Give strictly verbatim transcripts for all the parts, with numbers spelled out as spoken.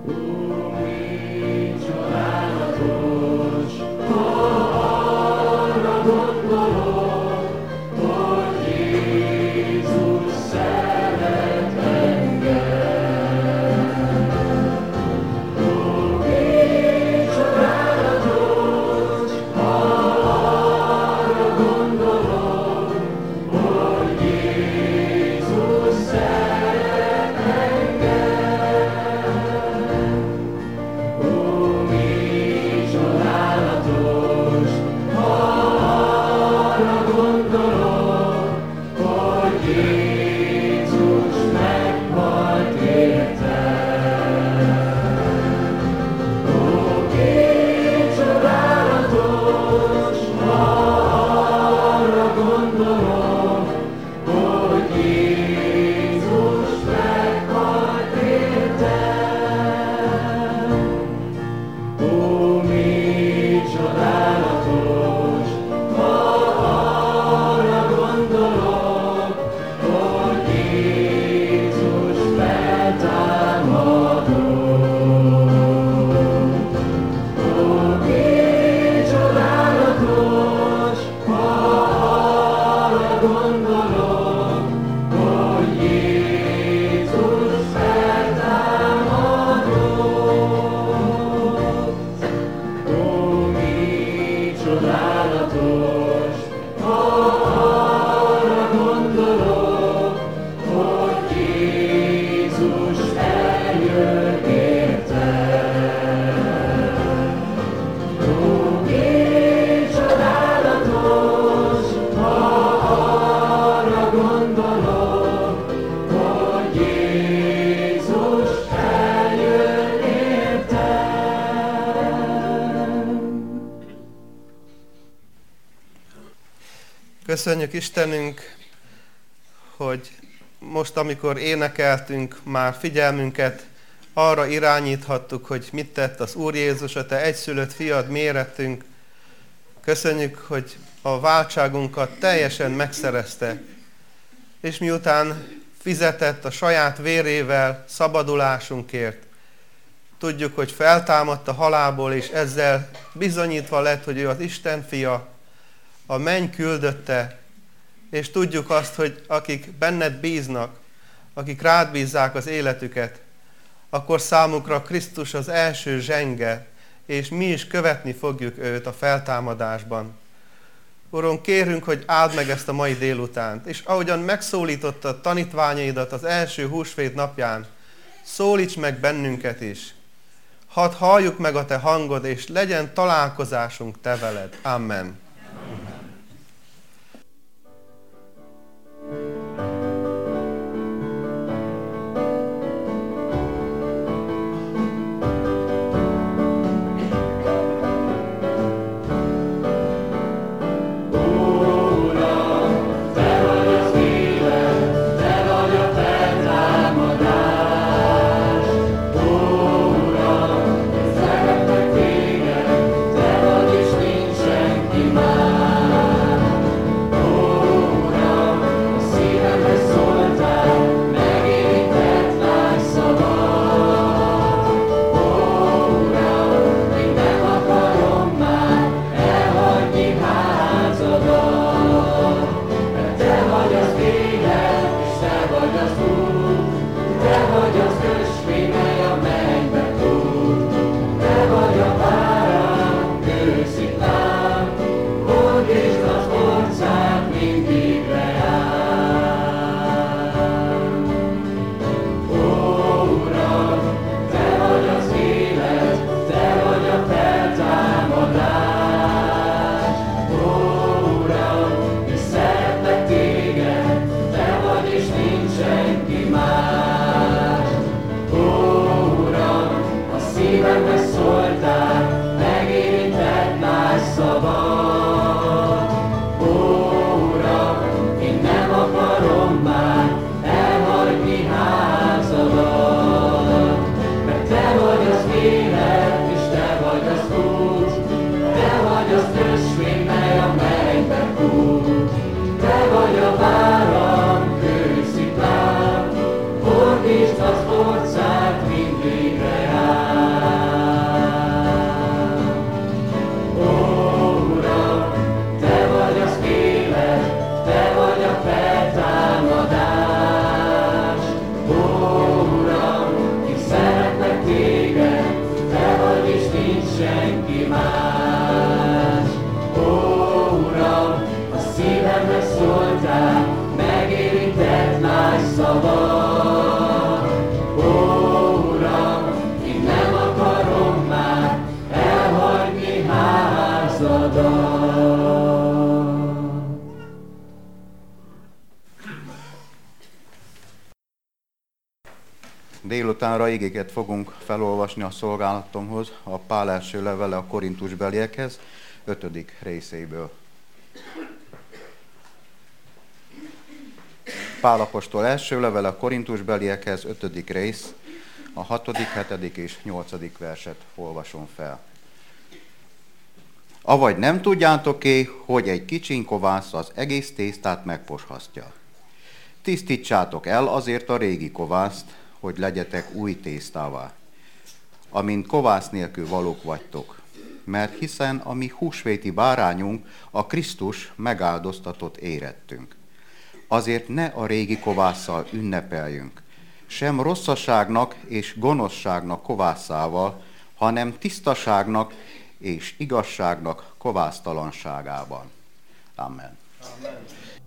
Köszönjük Istenünk, hogy most, amikor énekeltünk, már figyelmünket arra irányíthattuk, hogy mit tett az Úr Jézus, a Te egyszülött fiad mérettünk. Köszönjük, hogy a váltságunkat teljesen megszerezte, és miután fizetett a saját vérével szabadulásunkért, tudjuk, hogy feltámadt a halálból, és ezzel bizonyítva lett, hogy ő az Isten fia, a menny küldötte, és tudjuk azt, hogy akik benned bíznak, akik rád bízzák az életüket, akkor számukra Krisztus az első zsenge, és mi is követni fogjuk őt a feltámadásban. Uram, kérünk, hogy áld meg ezt a mai délutánt, és ahogyan megszólítottad tanítványaidat az első húsvét napján, szólíts meg bennünket is. Hadd halljuk meg a Te hangod, és legyen találkozásunk Te veled. Amen. Fordítsd az ország mindvégre jár. senki más. Ó, Uram, a szívembe szóltál, megérintett más szavad. Ó, Uram, én nem akarom már elhagyni házadat. Délutánra igéket fogunk felolvasni a szolgálatomhoz, a Pál első levele a korintusbeliekhez, ötödik részéből. Pál apostol első levele a korintusbeliekhez, ötödik rész, a hatodik, hetedik és nyolcadik verset olvasom fel. Avagy nem tudjátok-é, hogy egy kicsiny kovász az egész tésztát megposhasztja. Tisztítsátok el azért a régi kovászt, hogy legyetek új tésztává, amint kovász nélkül valók vagytok. Mert hiszen a mi húsvéti bárányunk, a Krisztus megáldoztatott érettünk. Azért ne a régi kovásszal ünnepeljünk, sem rosszaságnak és gonoszságnak kovászával, hanem tisztaságnak és igazságnak kovásztalanságában. Amen. Amen.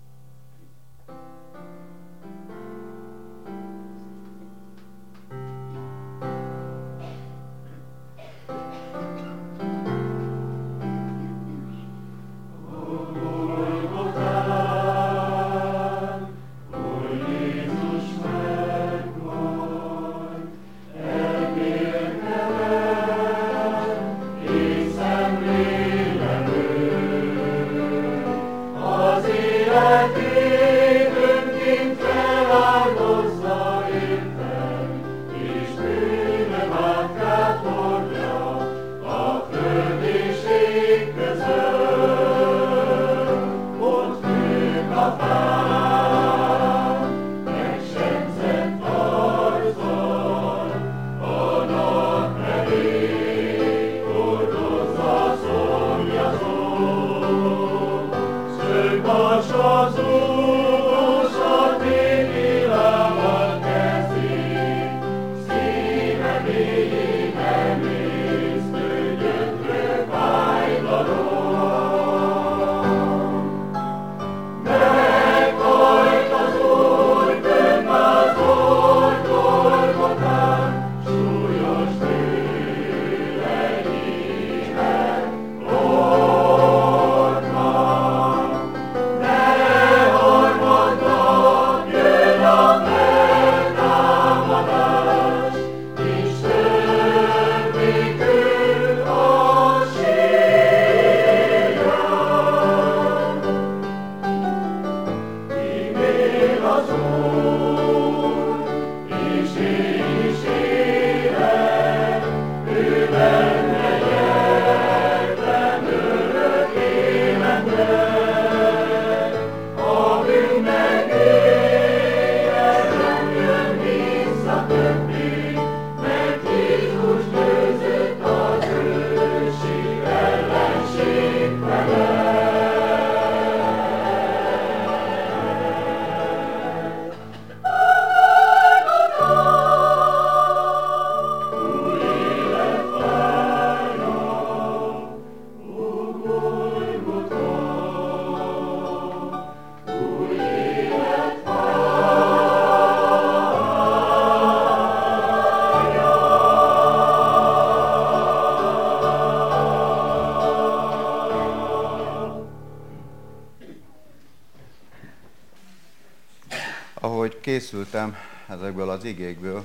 Készültem ezekből az igékből,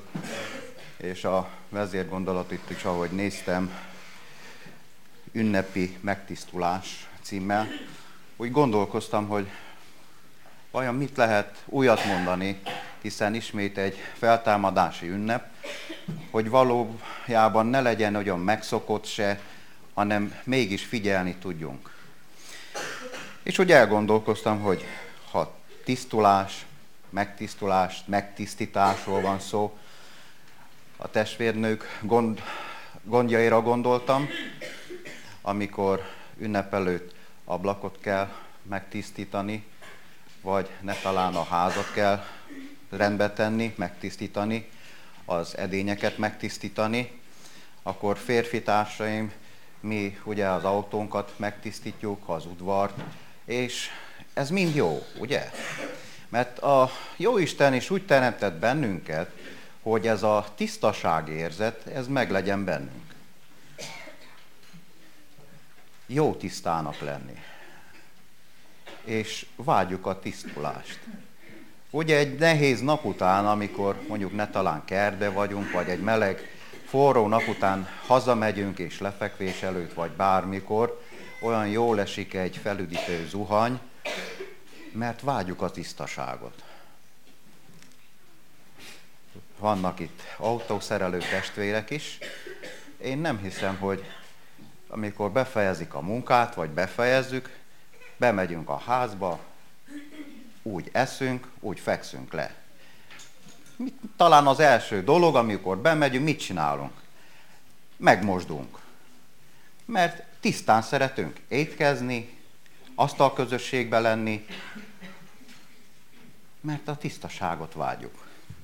és a vezérgondolatot is, ahogy néztem, ünnepi megtisztulás címmel, úgy gondolkoztam, hogy vajon mit lehet újat mondani, hiszen ismét egy feltámadási ünnep, hogy valójában ne legyen olyan megszokott se, hanem mégis figyelni tudjunk. És úgy elgondolkoztam, hogy ha tisztulás, megtisztulás, megtisztításról van szó, a testvérnők gond, gondjaira gondoltam, amikor ünnep előtt ablakot kell megtisztítani, vagy ne talán a házat kell rendbe tenni, megtisztítani, az edényeket megtisztítani, akkor férfi társaim mi ugye az autónkat megtisztítjuk, az udvart, és ez mind jó, ugye? Mert a Jóisten is úgy teremtett bennünket, hogy ez a tisztaságérzet, ez meglegyen bennünk. Jó tisztának lenni. És vágyjuk a tisztulást. Ugye egy nehéz nap után, amikor mondjuk ne talán kertbe vagyunk, vagy egy meleg, forró nap után hazamegyünk és lefekvés előtt, vagy bármikor, olyan jól esik egy felüdítő zuhany, mert vágyjuk a tisztaságot. Vannak itt autószerelő testvérek is. Én nem hiszem, hogy amikor befejezik a munkát, vagy befejezzük, bemegyünk a házba, úgy eszünk, úgy fekszünk le. Mit, talán az első dolog, amikor bemegyünk, mit csinálunk? Megmosdunk. Mert tisztán szeretünk étkezni, asztalközösségbe lenni, mert a tisztaságot vágyjuk.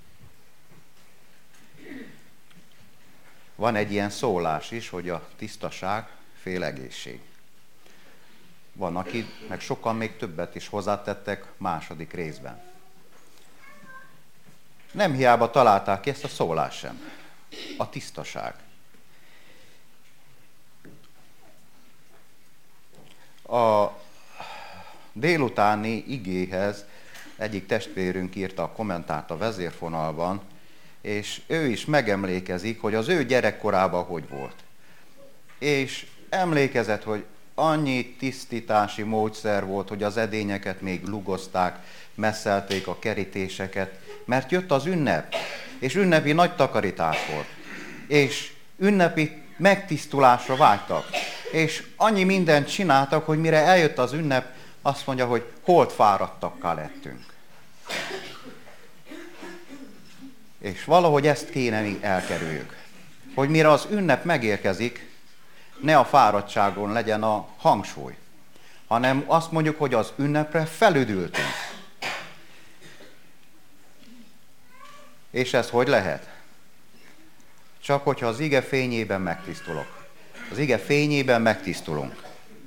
Van egy ilyen szólás is, hogy a tisztaság fél egészség. Van, aki, meg sokan még többet is hozzátettek második részben. Nem hiába találták ki ezt a szólást sem. A tisztaság. A délutáni igéhez egyik testvérünk írta a kommentárt a vezérfonalban, és ő is megemlékezik, hogy az ő gyerekkorában hogy volt. És emlékezett, hogy annyi tisztítási módszer volt, hogy az edényeket még lugozták, messzelték a kerítéseket, mert jött az ünnep, és ünnepi nagy takarítás volt, és ünnepi megtisztulásra vágytak, és annyi mindent csináltak, hogy mire eljött az ünnep, azt mondja, hogy holt fáradtakká lettünk. És valahogy ezt kéne mi elkerüljük, hogy mire az ünnep megérkezik, ne a fáradtságon legyen a hangsúly, hanem azt mondjuk, hogy az ünnepre felüdültünk. És ez hogy lehet? Csak hogyha az ige fényében megtisztulok. Az ige fényében megtisztulunk.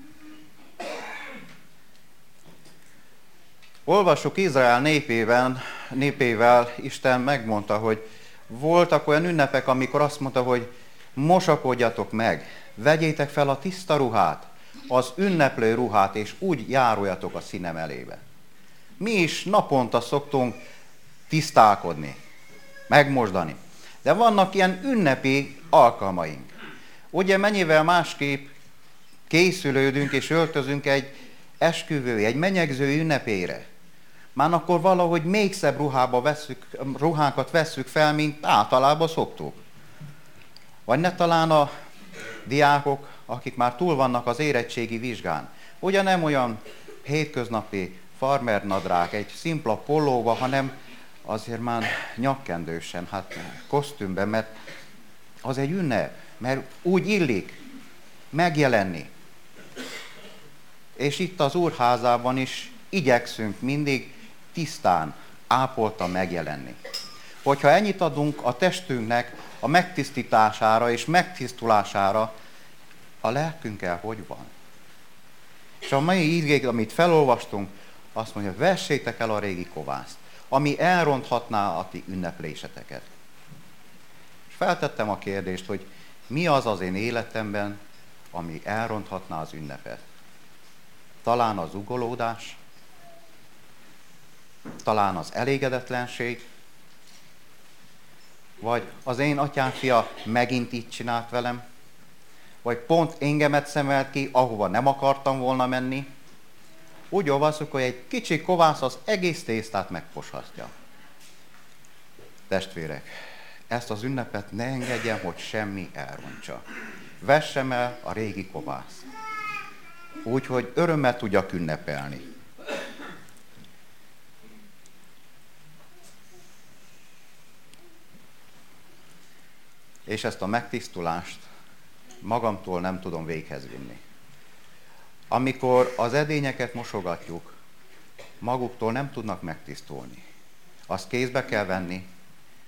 Olvassuk Izrael népében, népével, Isten megmondta, hogy voltak olyan ünnepek, amikor azt mondta, hogy mosakodjatok meg, vegyétek fel a tiszta ruhát, az ünneplő ruhát, és úgy járuljatok a színem elébe. Mi is naponta szoktunk tisztálkodni, megmosdani. De vannak ilyen ünnepi alkalmaink. Ugye mennyivel másképp készülődünk és öltözünk egy esküvő, egy menyegző ünnepére. Már akkor valahogy még szebb ruhába vesszük, ruhánkat vesszük fel, mint általában szoktuk. Vagy ne talán a diákok, akik már túl vannak az érettségi vizsgán. Ugye nem olyan hétköznapi farmernadrág, egy szimpla pólóba, hanem azért már nyakkendősen, hát kosztümben, mert az egy ünnep, mert úgy illik megjelenni. És itt az úrházában is igyekszünk mindig tisztán, ápoltan megjelenni. Hogyha ennyit adunk a testünknek a megtisztítására és megtisztulására, a lelkünkkel hogy van? És a mai igék, amit felolvastunk, azt mondja, vessétek el a régi kovászt, ami elronthatná a ti ünnepléseteket. És feltettem a kérdést, hogy mi az az én életemben, ami elronthatná az ünnepet. Talán az ugolódás, talán az elégedetlenség, vagy az én atyám fia megint így csinált velem, vagy pont engemet szemelt ki, ahova nem akartam volna menni. Úgy olvasszuk, hogy egy kicsi kovász az egész tésztát megposhatja. Testvérek, ezt az ünnepet ne engedjem, hogy semmi elrontsa. Vessem el a régi kovászt. Úgy, hogy örömmel tudjak ünnepelni. És ezt a megtisztulást magamtól nem tudom véghez vinni. Amikor az edényeket mosogatjuk, maguktól nem tudnak megtisztulni. Azt kézbe kell venni,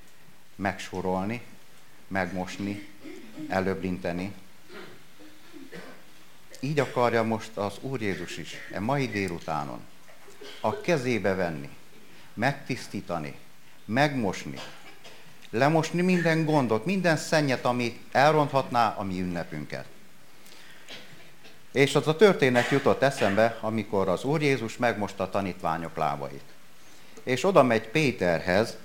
megsorolni, megmosni, előbbinteni. így akarja most az Úr Jézus is, e mai délutánon, a kezébe venni, megtisztítani, megmosni, lemosni minden gondot, minden szennyet, ami elronthatná a mi ünnepünket. És az a történet jutott eszembe, amikor az Úr Jézus megmosta a tanítványok lábait. És oda megy Péterhez,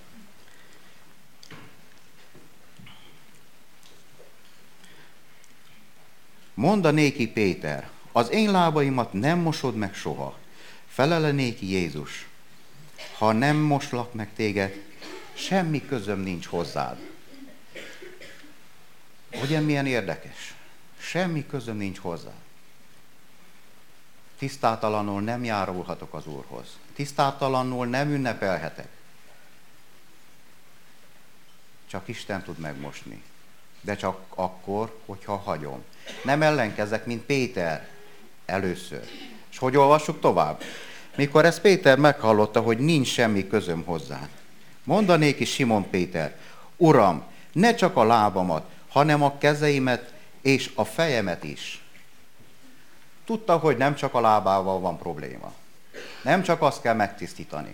mondta néki Péter, az én lábaimat nem mosod meg soha. Felele néki Jézus, ha nem moslak meg téged, semmi közöm nincs hozzád. Ugye milyen érdekes? Semmi közöm nincs hozzád. Tisztátalanul nem járulhatok az Úrhoz. Tisztátalanul nem ünnepelhetek. Csak Isten tud megmosni. De csak akkor, hogyha hagyom. Nem ellenkezek, mint Péter először. És hogy olvassuk tovább? Mikor ezt Péter meghallotta, hogy nincs semmi közöm hozzád. Mondanéki Simon Péter, Uram, ne csak a lábamat, hanem a kezeimet és a fejemet is. Tudta, hogy nem csak a lábával van probléma. Nem csak azt kell megtisztítani.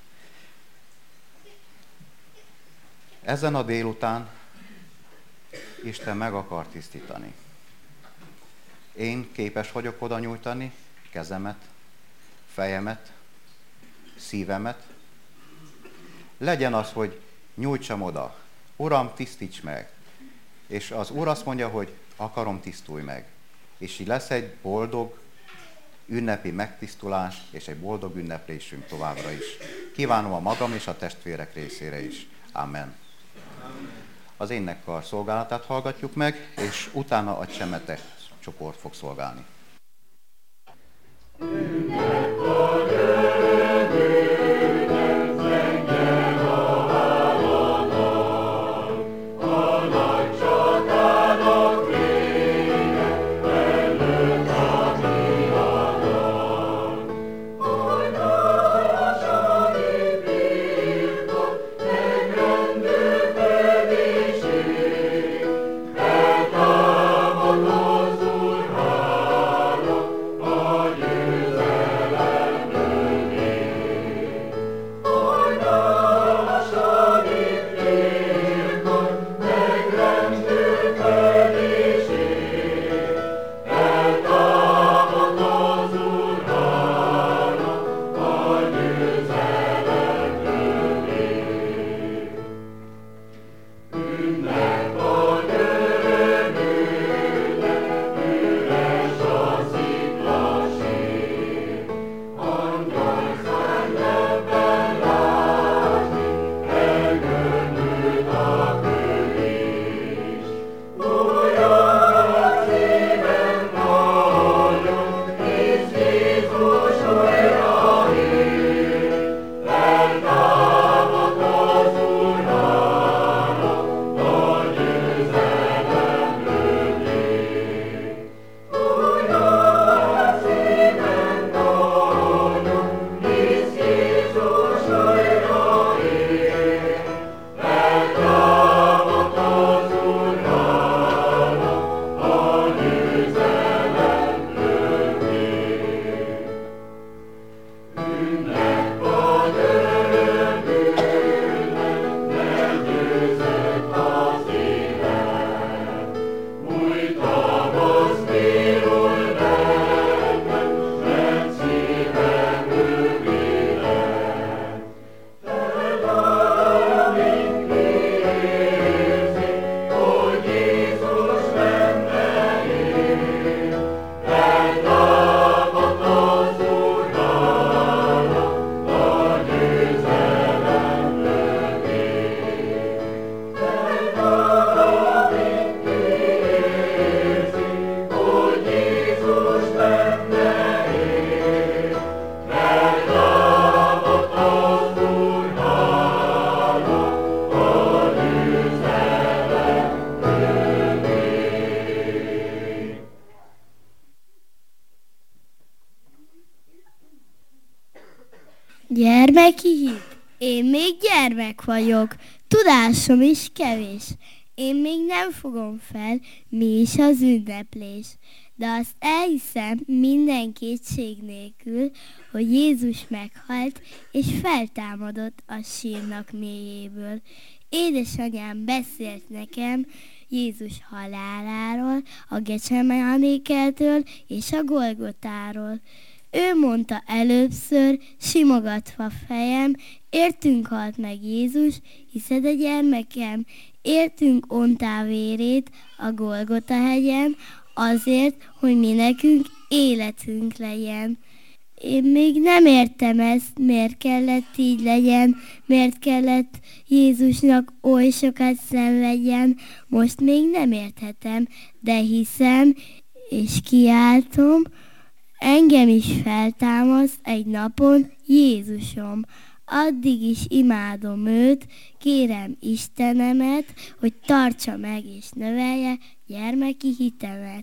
Ezen a délután Isten meg akar tisztítani. Én képes vagyok oda nyújtani kezemet, fejemet, szívemet. Legyen az, hogy nyújtsam oda. Uram, tisztíts meg. És az Úr azt mondja, hogy akarom, tisztulj meg. És így lesz egy boldog ünnepi megtisztulás, és egy boldog ünneplésünk továbbra is. Kívánom a magam és a testvérek részére is. Amen. Az énekkar szolgálatát hallgatjuk meg, és utána a csemetek csoport fog szolgálni. Gyermeki hit. Én még gyermek vagyok, tudásom is kevés. Én még nem fogom fel, mi is az ünneplés, de azt elhiszem minden kétség nélkül, hogy Jézus meghalt és feltámadott a sírnak mélyéből. Édesanyám beszélt nekem Jézus haláláról, a Gecsemánékeltől és a Golgotáról. Ő mondta először, simogatva fejem, értünk halt meg Jézus, hiszed a gyermekem, értünk ontá vérét a Golgota hegyen, azért, hogy mi nekünk életünk legyen. Én még nem értem ezt, miért kellett így legyen, miért kellett Jézusnak oly sokat szenvedjen, most még nem érthetem, de hiszem és kiáltom, engem is feltámaszt egy napon Jézusom. Addig is imádom őt, kérem Istenemet, hogy tartsa meg és növelje gyermeki hitemet.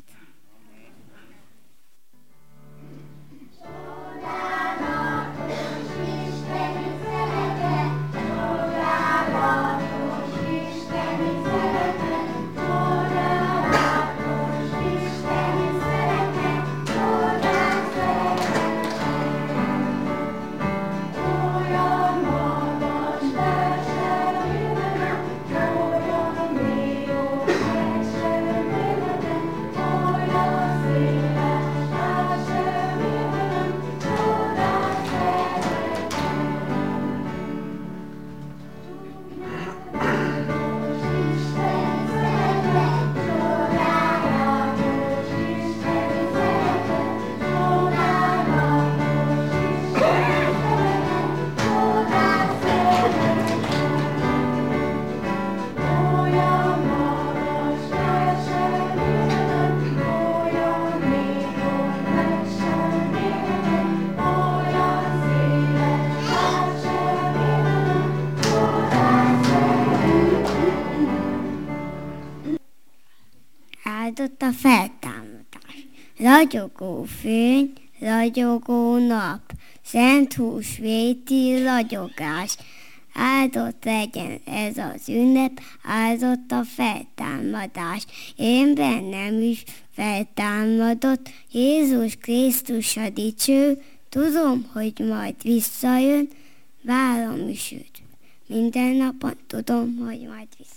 Áldott a feltámadás. Ragyogó fényi, ragyogó nap, szent húsvéti ragyogás. Áldott legyen ez az ünnep, áldott a feltámadás. Én bennem is feltámadott Jézus Krisztus a dicső, tudom, hogy majd visszajön, várom is őt. Minden napon tudom, hogy majd visszajön.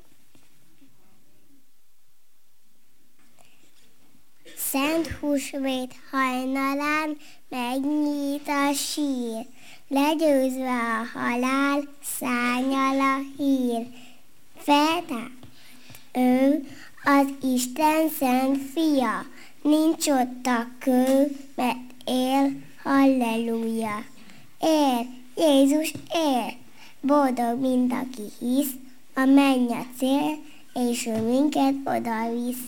Szent húsvét hajnalán megnyílt a sír, legyőzve a halál, szárnyal a hír. Feltámad ő, az Isten szent fia, nincs ott a kő, mert él, halleluja. Él, Jézus él, boldog mind, aki hisz, a menny a cél, és ő minket odavisz.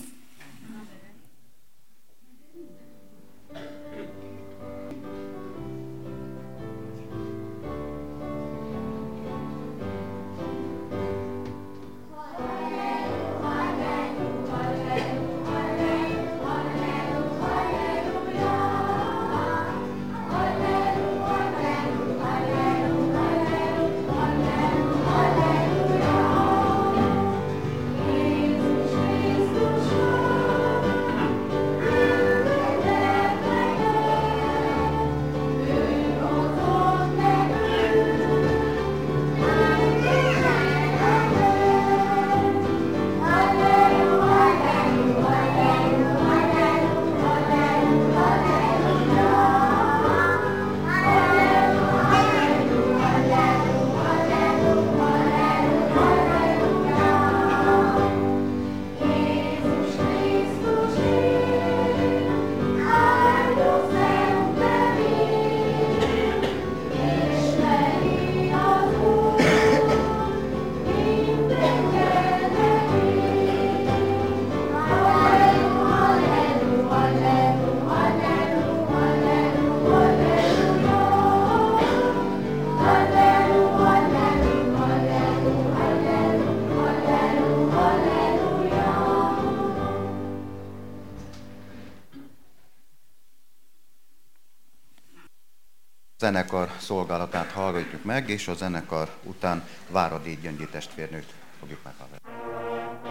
Zenekar szolgálatát hallgatjuk meg, és a zenekar után Váradi Gyöngyi testvérnőt fogjuk meghallgatni.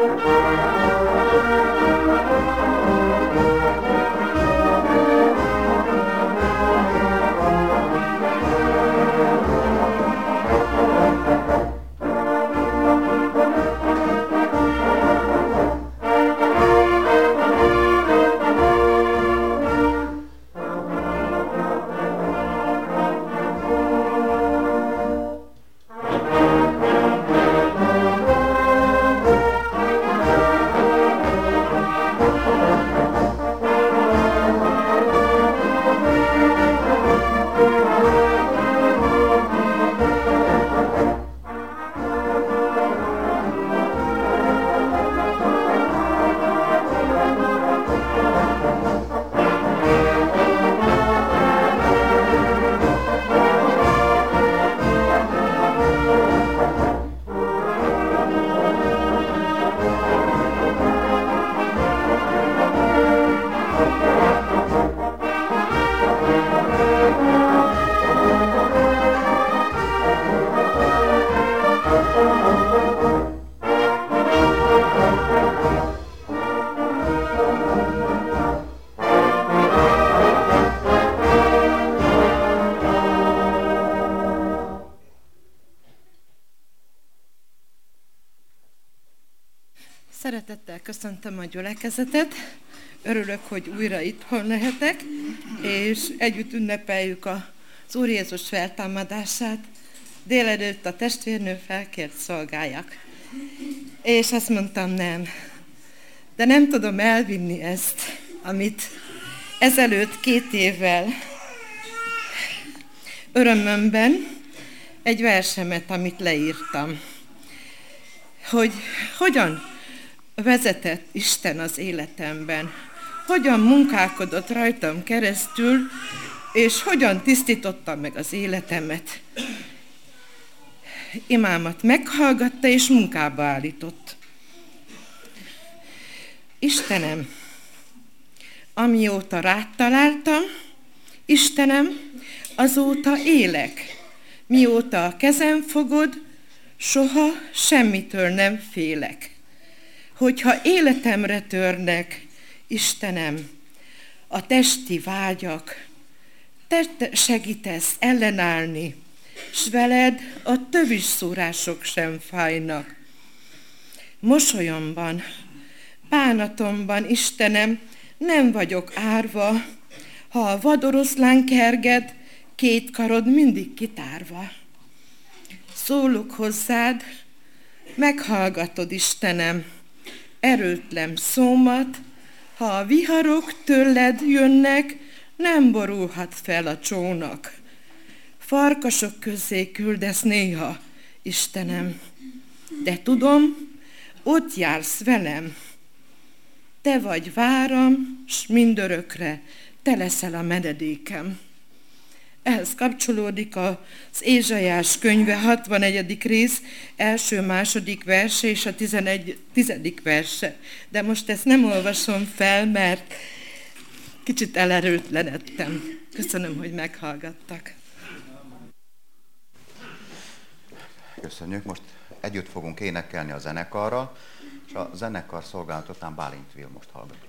Szeretettel köszöntöm a gyülekezetet, örülök, hogy újra itthon lehetek, és együtt ünnepeljük az Úr Jézus feltámadását. Délelőtt a testvérnő felkért szolgáljak. És azt mondtam, nem. De nem tudom elvinni ezt, amit ezelőtt két évvel örömömben egy versemet, amit leírtam, hogy hogyan vezetett Isten az életemben, hogyan munkálkodott rajtam keresztül, és hogyan tisztította meg az életemet. Imámat meghallgatta, és munkába állított. Istenem, amióta rád találtam, Istenem, azóta élek. Mióta a kezem fogod, soha semmitől nem félek. Hogyha életemre törnek, Istenem, a testi vágyak, te segítesz ellenállni, s veled a tövis szúrások sem fájnak. Mosolyomban, bánatomban, Istenem, nem vagyok árva, ha a vadoroszlán kerged, két karod mindig kitárva. Szólok hozzád, meghallgatod, Istenem, erőtlen szómat, ha a viharok tőled jönnek, nem borulhat fel a csónak. Farkasok közé küldesz néha, Istenem, de tudom, ott jársz velem. Te vagy váram, s mindörökre te leszel a menedékem. Ehhez kapcsolódik az Ézsaiás könyve hatvanegyedik rész, első-második verse és a tizedik verse. De most ezt nem olvasom fel, mert kicsit elerőtlenedtem. Köszönöm, hogy meghallgattak. Köszönjük. Most együtt fogunk énekelni a zenekarral, és a zenekar szolgálat után Bálint Vilmost hallgatjuk.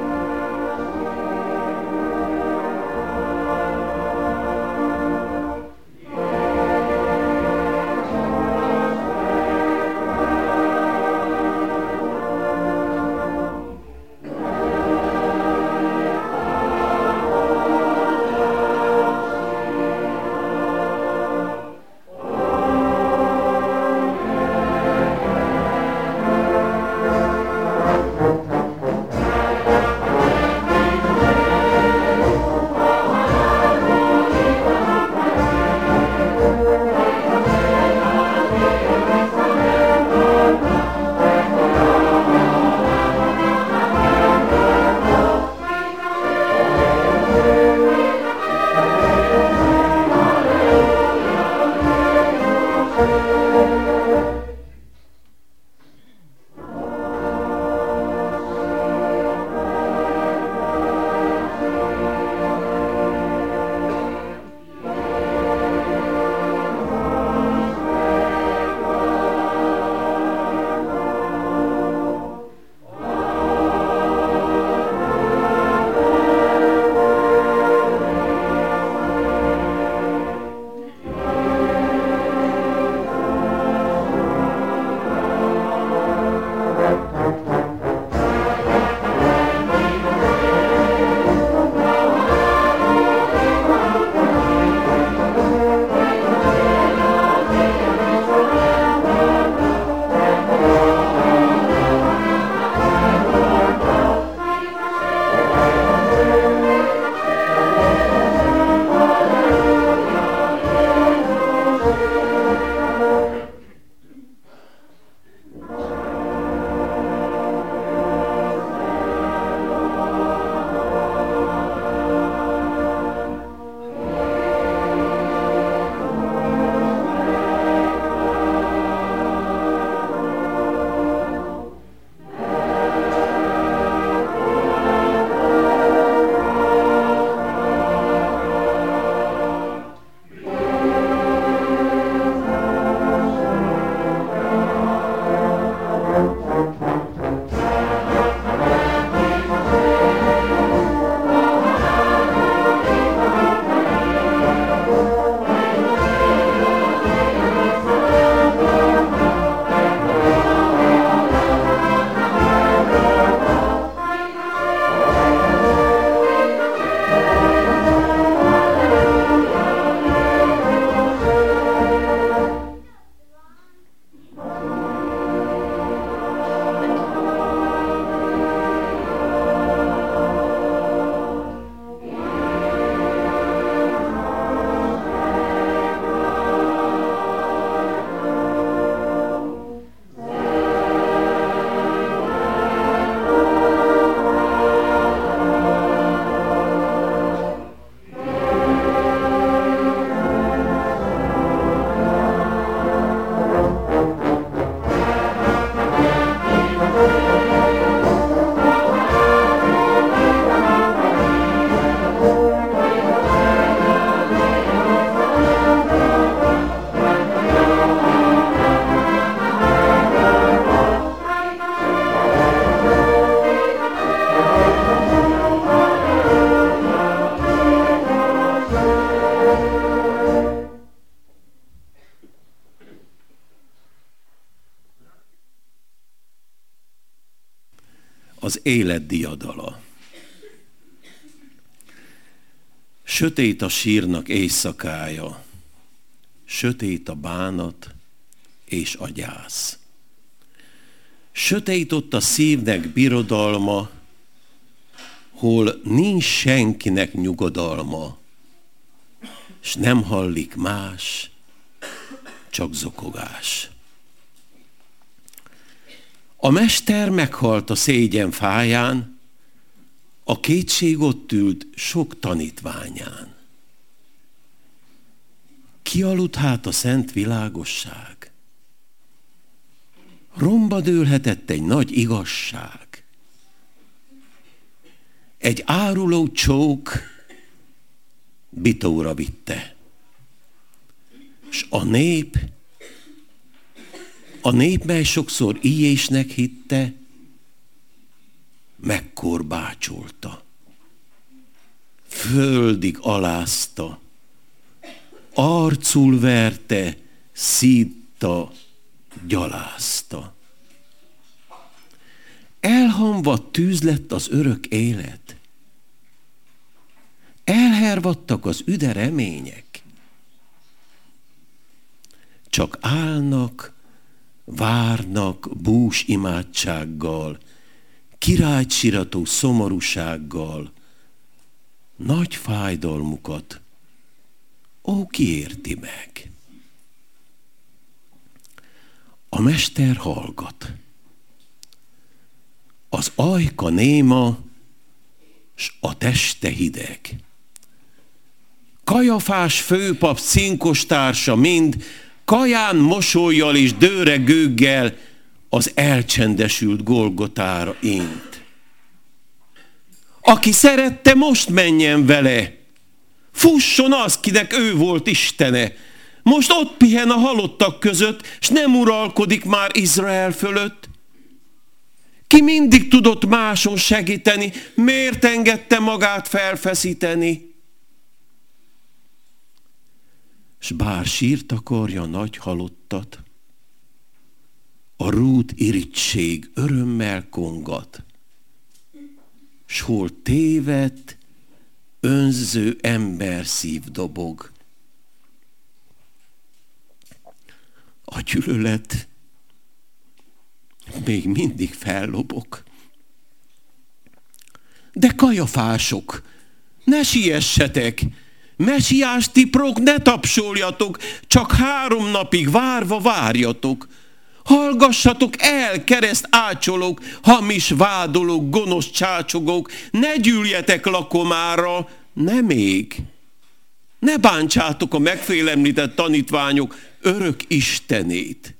Thank you. élet diadala. Sötét a sírnak éjszakája, sötét a bánat és a gyász. Sötét ott a szívnek birodalma, hol nincs senkinek nyugodalma, s nem hallik más, csak zokogás. A mester meghalt a szégyen fáján, a kétség ott ült sok tanítványán. Kialudt hát a szent világosság? Romba dőlhetett egy nagy igazság. Egy áruló csók bitóra vitte. S a nép, a nép, mely sokszor íjésnek hitte, megkorbácsolta, földig alázta, arcul verte, szítta, gyalázta. Elhamvadt tűz lett az örök élet, elhervadtak az üde remények, csak állnak, várnak bús imádsággal, királyt sirató szomorúsággal, nagy fájdalmukat, ó, ki érti meg? A mester hallgat. Az ajka néma, s a teste hideg. Kajafás főpap cinkostársa mind, kaján mosollyal és dőregőggel az elcsendesült Golgotára int. Aki szerette, most menjen vele. Fusson az, kinek ő volt istene. Most ott pihen a halottak között, s nem uralkodik már Izrael fölött. Ki mindig tudott máson segíteni, miért engedte magát felfeszíteni? S bár sírt akarja nagy halottat, a rút irigység örömmel kongat, s hol tévedt, önző ember szív dobog. A gyűlölet még mindig fellobog. De kajafások, ne siessetek, mesiás tiprok, ne tapsoljatok, csak három napig várva várjatok. Hallgassatok el, kereszt ácsolók, hamis vádolók, gonosz csácsogók, ne gyűljetek lakomára, ne még. Ne bántsátok a megfélemlített tanítványok örök istenét.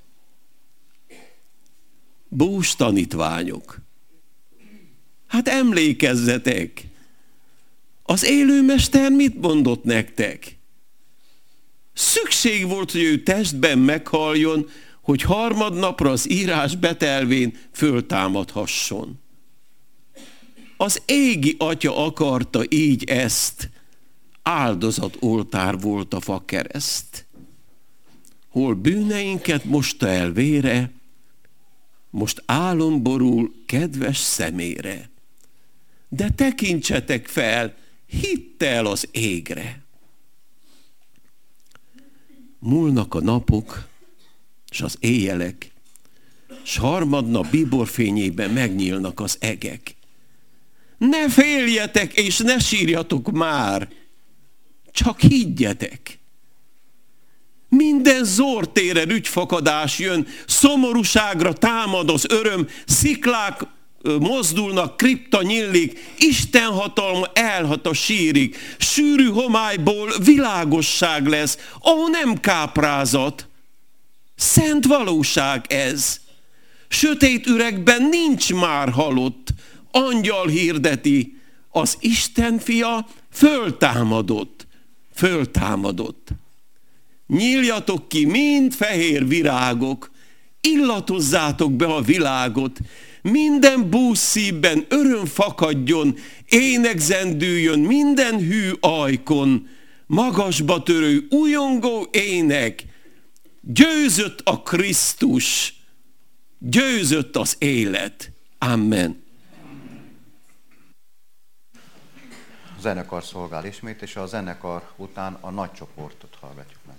Bús tanítványok, hát emlékezzetek, az élőmester mit mondott nektek? Szükség volt, hogy ő testben meghaljon, hogy harmadnapra az írás betelvén föltámadhasson. Az égi atya akarta így ezt, áldozatoltár volt a fakereszt. Hol bűneinket mosta el vére, most álom borul kedves szemére. De tekintsetek fel, hidd el az égre. Múlnak a napok, s az éjjelek, s harmadnap bíborfényében megnyílnak az egek. Ne féljetek, és ne sírjatok már, csak higgyetek. Minden zortére rügyfakadás jön, szomorúságra támad az öröm, sziklák mozdulnak, kripta nyillik, Isten hatalma elhat a sírig, sűrű homályból világosság lesz, ahol nem káprázat. Szent valóság ez. Sötét üregben nincs már halott, angyal hirdeti, az Isten fia föltámadott, föltámadott. Nyíljatok ki, mind fehér virágok, illatozzátok be a világot, minden bús szívben öröm fakadjon, ének zendüljön minden hű ajkon, magasba törő újongó ének, győzött a Krisztus, győzött az élet. Amen. zenekar szolgál ismét, és a zenekar után a nagy csoportot hallgatjuk meg.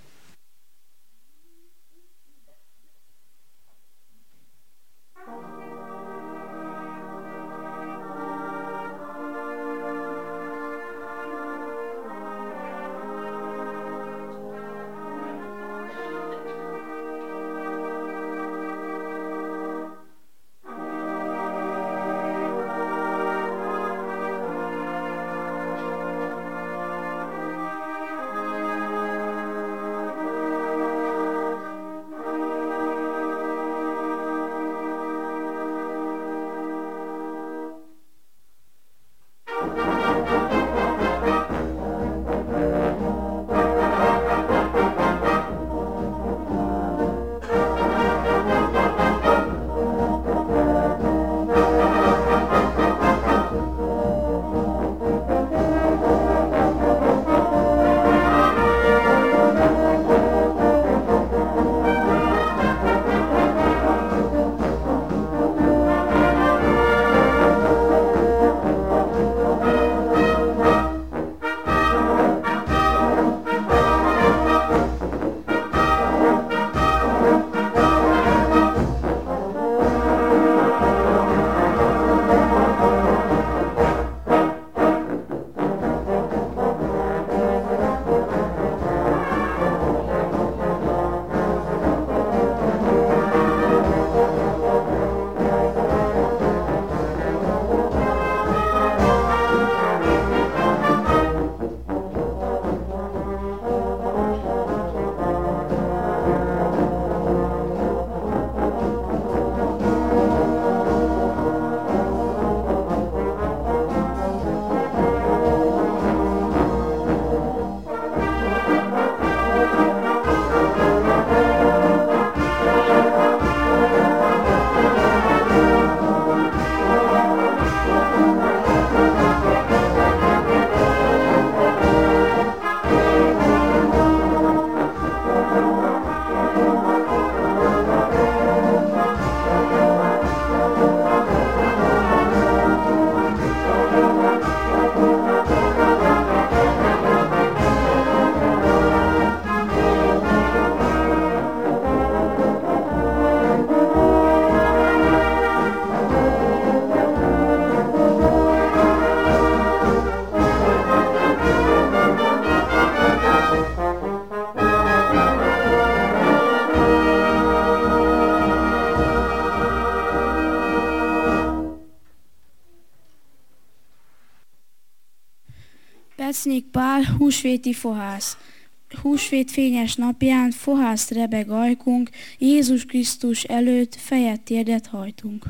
Pecnik Pál, húsvéti fohász. Húsvét fényes napján fohászt rebeg ajkunk, Jézus Krisztus előtt fejet térdet hajtunk.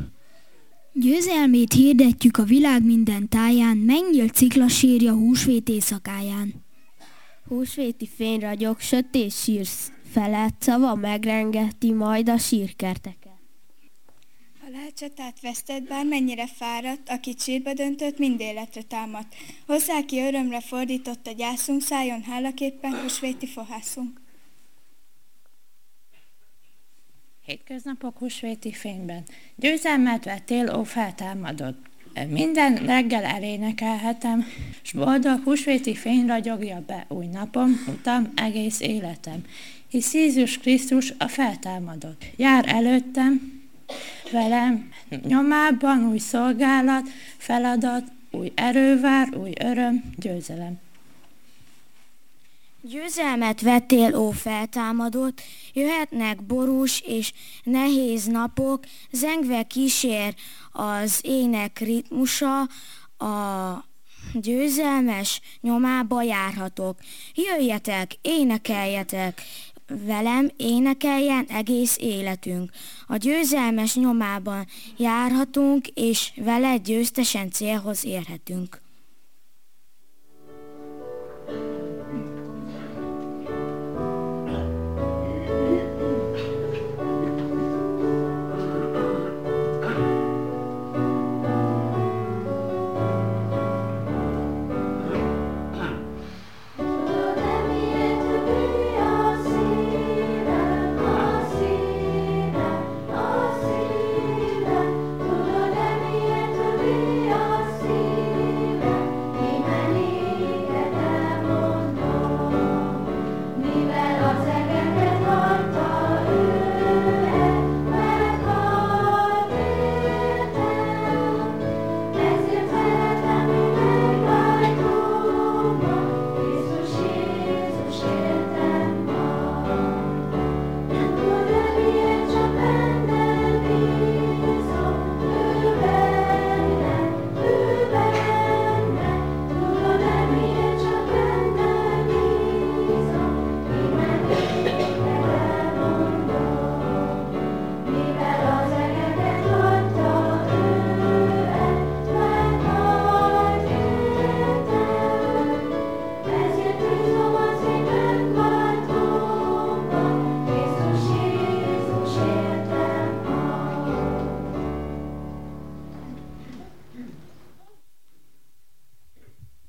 Győzelmét hirdetjük a világ minden táján, megnyílt ciklasírja húsvét éjszakáján. Húsvéti fény ragyog, sötét sír felett, szava megrengeti majd a sírkerteket. A lelcsatát vesztett, bármennyire fáradt, akit sírba döntött, mind életre támadt. Hozzá ki örömre fordított a gyászunk, szálljon hálaképpen húsvéti fohászunk. Hétköznapok húsvéti fényben. Győzelmet vettél, ó feltámadott. Minden reggel elénekelhetem, s boldog húsvéti fény ragyogja be új napom, utam, egész életem. Hisz Jézus Krisztus a feltámadott. Jár előttem, velem, nyomában új szolgálat, feladat, új erővár, új öröm, győzelem. Győzelmet vettél, ó feltámadott, jöhetnek borús és nehéz napok, zengve kísér az ének ritmusa, a győzelmes nyomába járhatok. Jöjjetek, énekeljetek, velem énekeljen egész életünk. A győzelmes nyomában járhatunk, és vele győztesen célhoz érhetünk. Tudod, emiatt a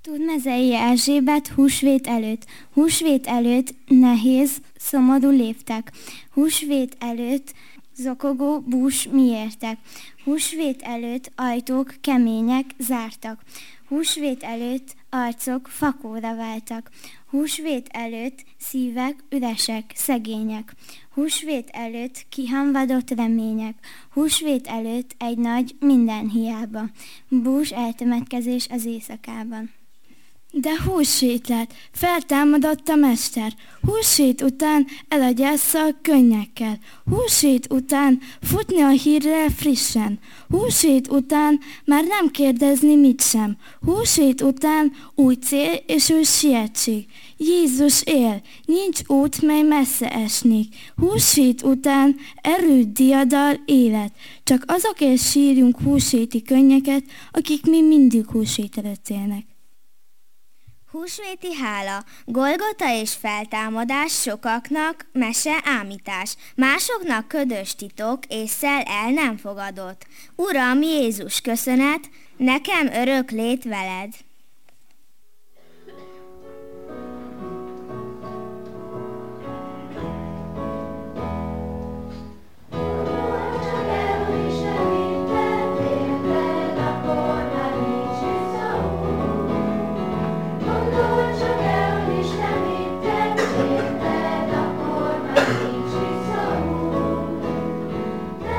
Tudmezei Erzsébet húsvét előtt. Húsvét előtt nehéz, szomorú léptek. Húsvét előtt zokogó bús miértek. Húsvét előtt ajtók kemények zártak. Húsvét előtt arcok fakóra váltak. Húsvét előtt szívek üresek, szegények. Húsvét előtt kihamvadott remények. Húsvét előtt egy nagy minden hiába. Bús eltemetkezés az éjszakában. De húsvét lett, feltámadott a mester. Húsvét után elagyásza a könnyekkel. Húsvét után futni a hírre frissen. Húsvét után már nem kérdezni mit sem. Húsvét után új cél és új sietség. Jézus él, nincs út, mely messze esnék. Húsvét után erő, diadal, élet. Csak azokért sírjunk húsvéti könnyeket, akik mi mindig húsvét előtt élnek. Húsvéti hála, Golgota és feltámadás sokaknak mese ámítás, másoknak ködös titok, ésszel el nem fogadott. Uram Jézus, köszönet, nekem örök lét veled.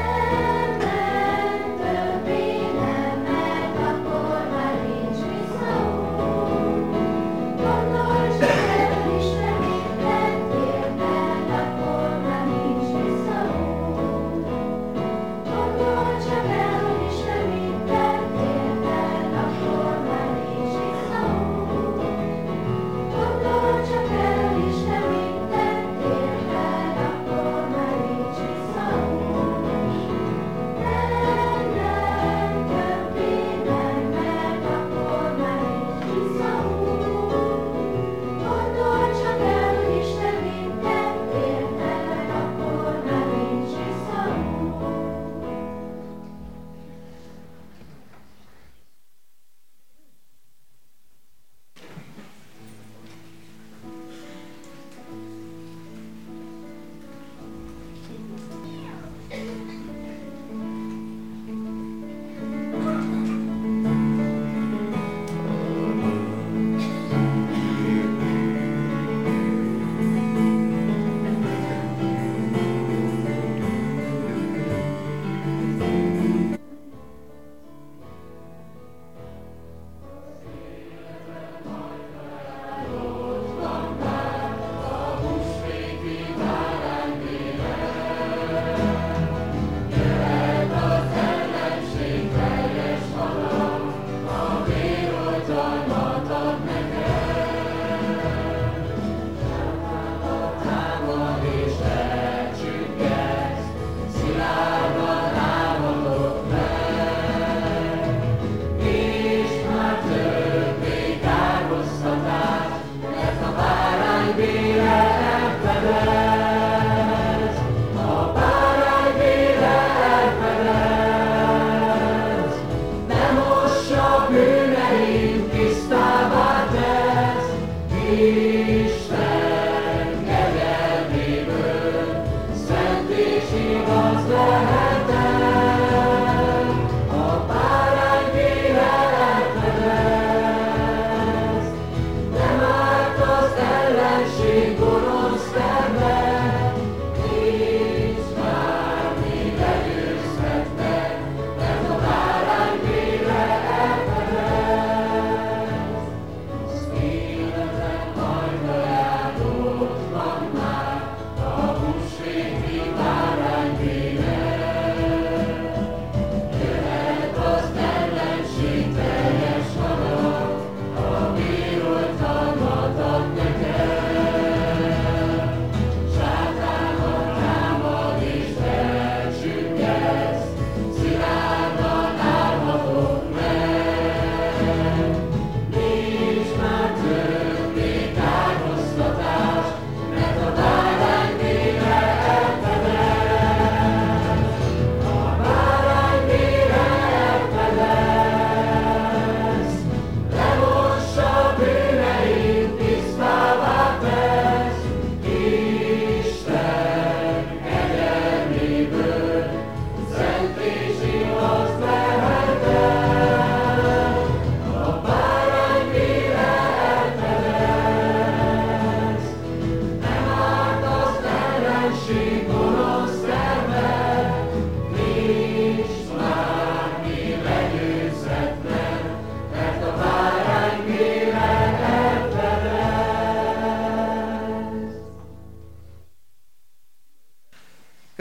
Vissza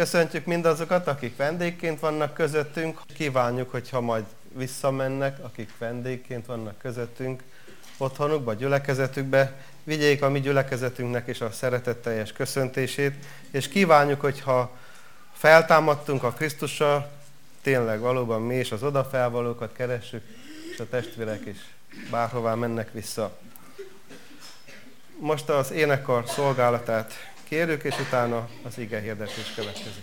Köszöntjük mindazokat, akik vendégként vannak közöttünk. Kívánjuk, hogyha majd visszamennek, akik vendégként vannak közöttünk, otthonukba, gyülekezetükbe, vigyék a mi gyülekezetünknek is a szeretetteljes köszöntését, és kívánjuk, hogyha feltámadtunk a Krisztussal, tényleg valóban mi is az odafelvalókat keressük, és a testvérek is bárhová mennek vissza. Most az énekkar szolgálatát kérjük, és utána az ige hirdetés következik.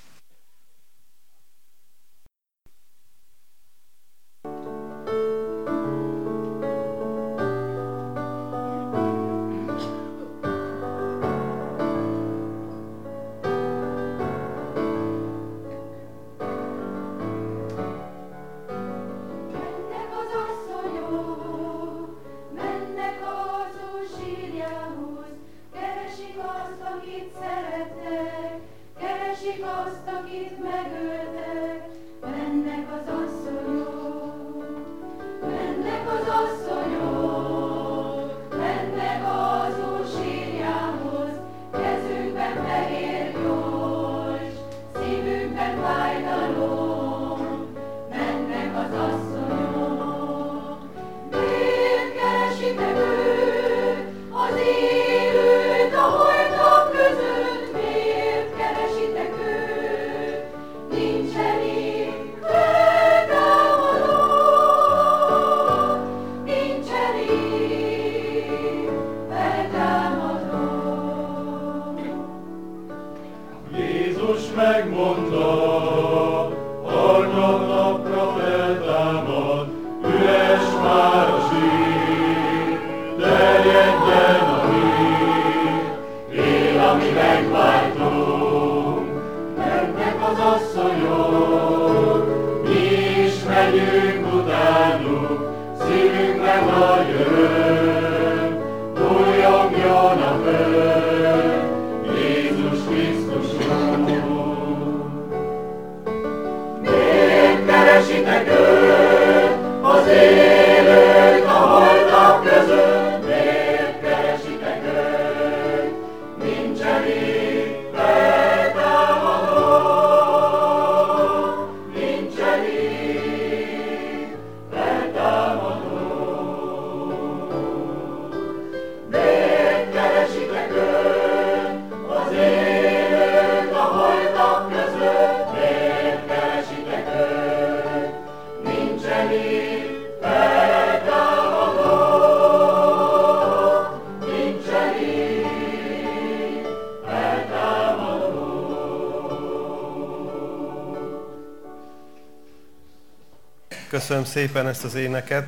Köszönöm szépen ezt az éneket.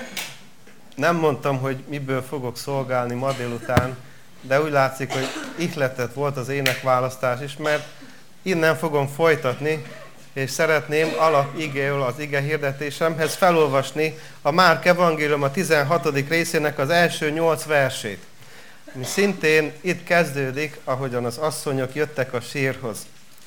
Nem mondtam, hogy miből fogok szolgálni ma délután, de úgy látszik, hogy ihletett volt az énekválasztás is, mert innen fogom folytatni, és szeretném alapigéül az ige hirdetésemhez felolvasni a Márk evangélium a tizenhatodik részének az első nyolc versét. Mi szintén itt kezdődik, ahogyan az asszonyok jöttek a sírhoz.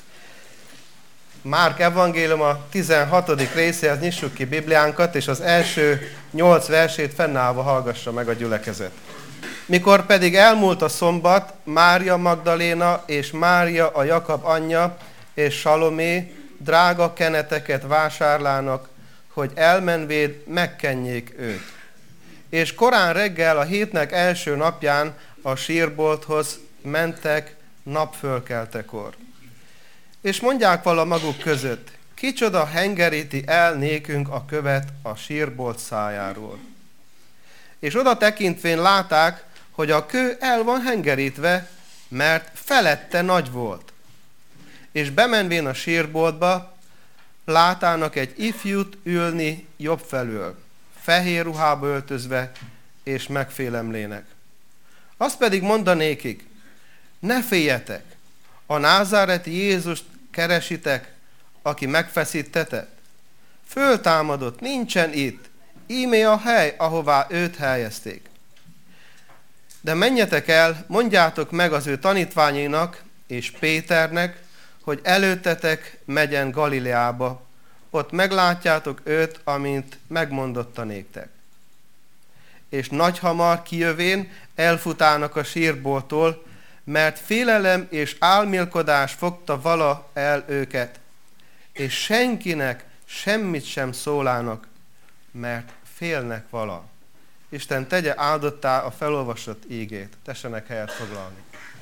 Márk evangélium a tizenhatodik részéhez nyissuk ki Bibliánkat, és az első nyolc versét fennállva hallgassa meg a gyülekezet. Mikor pedig elmúlt a szombat, Mária Magdaléna és Mária a Jakab anyja és Salomé drága keneteket vásárlának, hogy elmenvéd megkenjék őt. És korán reggel a hétnek első napján a sírbolthoz mentek napfölkeltekor. És mondják vala maguk között, kicsoda hengeríti el nékünk a követ a sírbolt szájáról. És oda tekintvén látták, hogy a kő el van hengerítve, mert felette nagy volt. És bemenvén a sírboltba, látának egy ifjút ülni jobb felől, fehér ruhába öltözve, és megfélemlének. Azt pedig mondanékik, ne féljetek, a názáreti Jézust keresitek, aki megfeszítetett. Föltámadott, nincsen itt, íme a hely, ahová őt helyezték. De menjetek el, mondjátok meg az ő tanítványainak és Péternek, hogy előttetek megyen Galileába, ott meglátjátok őt, amint megmondotta néktek. És nagyhamar kijövén elfutának a sírboltól, mert félelem és álmélkodás fogta vala el őket, és senkinek semmit sem szólának, mert félnek vala. Isten tegye áldottá a felolvasott ígét. Tessenek helyet foglalni.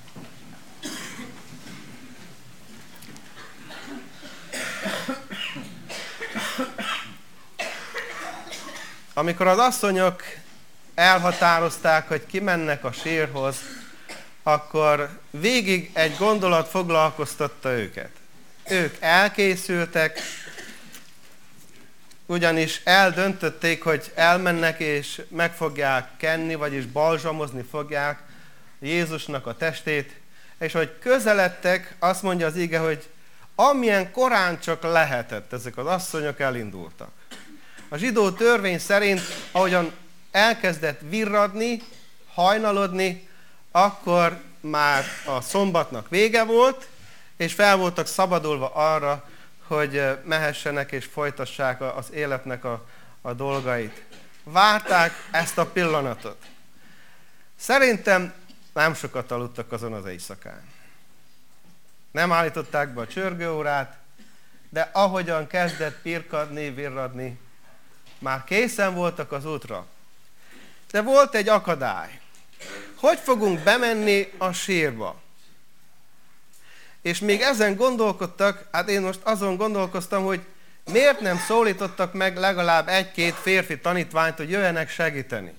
Amikor az asszonyok elhatározták, hogy kimennek a sírhoz, akkor végig egy gondolat foglalkoztatta őket. Ők elkészültek, ugyanis eldöntötték, hogy elmennek és meg fogják kenni, vagyis balzsamozni fogják Jézusnak a testét, és hogy közeledtek, azt mondja az ige, hogy amilyen korán csak lehetett, ezek az asszonyok elindultak. A zsidó törvény szerint, ahogyan elkezdett virradni, hajnalodni, akkor már a szombatnak vége volt, és fel voltak szabadulva arra, hogy mehessenek és folytassák az életnek a, a dolgait. Várták ezt a pillanatot. Szerintem nem sokat aludtak azon az éjszakán. Nem állították be a csörgőórát, de ahogyan kezdett pirkadni, virradni, már készen voltak az útra. De volt egy akadály. Hogy fogunk bemenni a sírba? És még ezen gondolkodtak, hát én most azon gondolkoztam, hogy miért nem szólítottak meg legalább egy-két férfi tanítványt, hogy jöjjenek segíteni.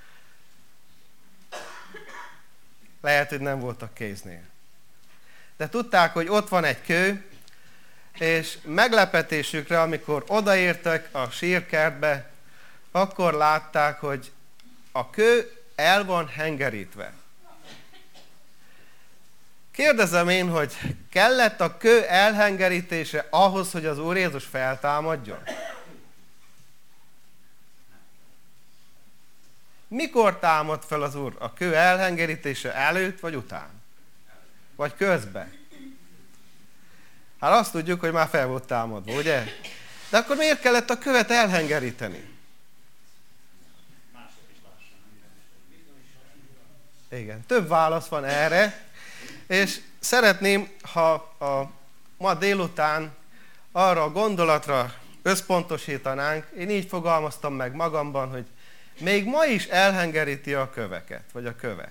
Lehet, hogy nem voltak kéznél. De tudták, hogy ott van egy kő, és meglepetésükre, amikor odaértek a sírkertbe, akkor látták, hogy a kő el van hengerítve. Kérdezem én, hogy kellett a kő elhengerítése ahhoz, hogy az Úr Jézus feltámadjon? Mikor támad fel az Úr? A kő elhengerítése előtt vagy után? Vagy közben? Hát azt tudjuk, hogy már fel volt támadva, ugye? De akkor miért kellett a követ elhengeríteni? Igen, több válasz van erre, és szeretném, ha a ma délután arra a gondolatra összpontosítanánk, én így fogalmaztam meg magamban, hogy még ma is elhengeríti a köveket, vagy a követ.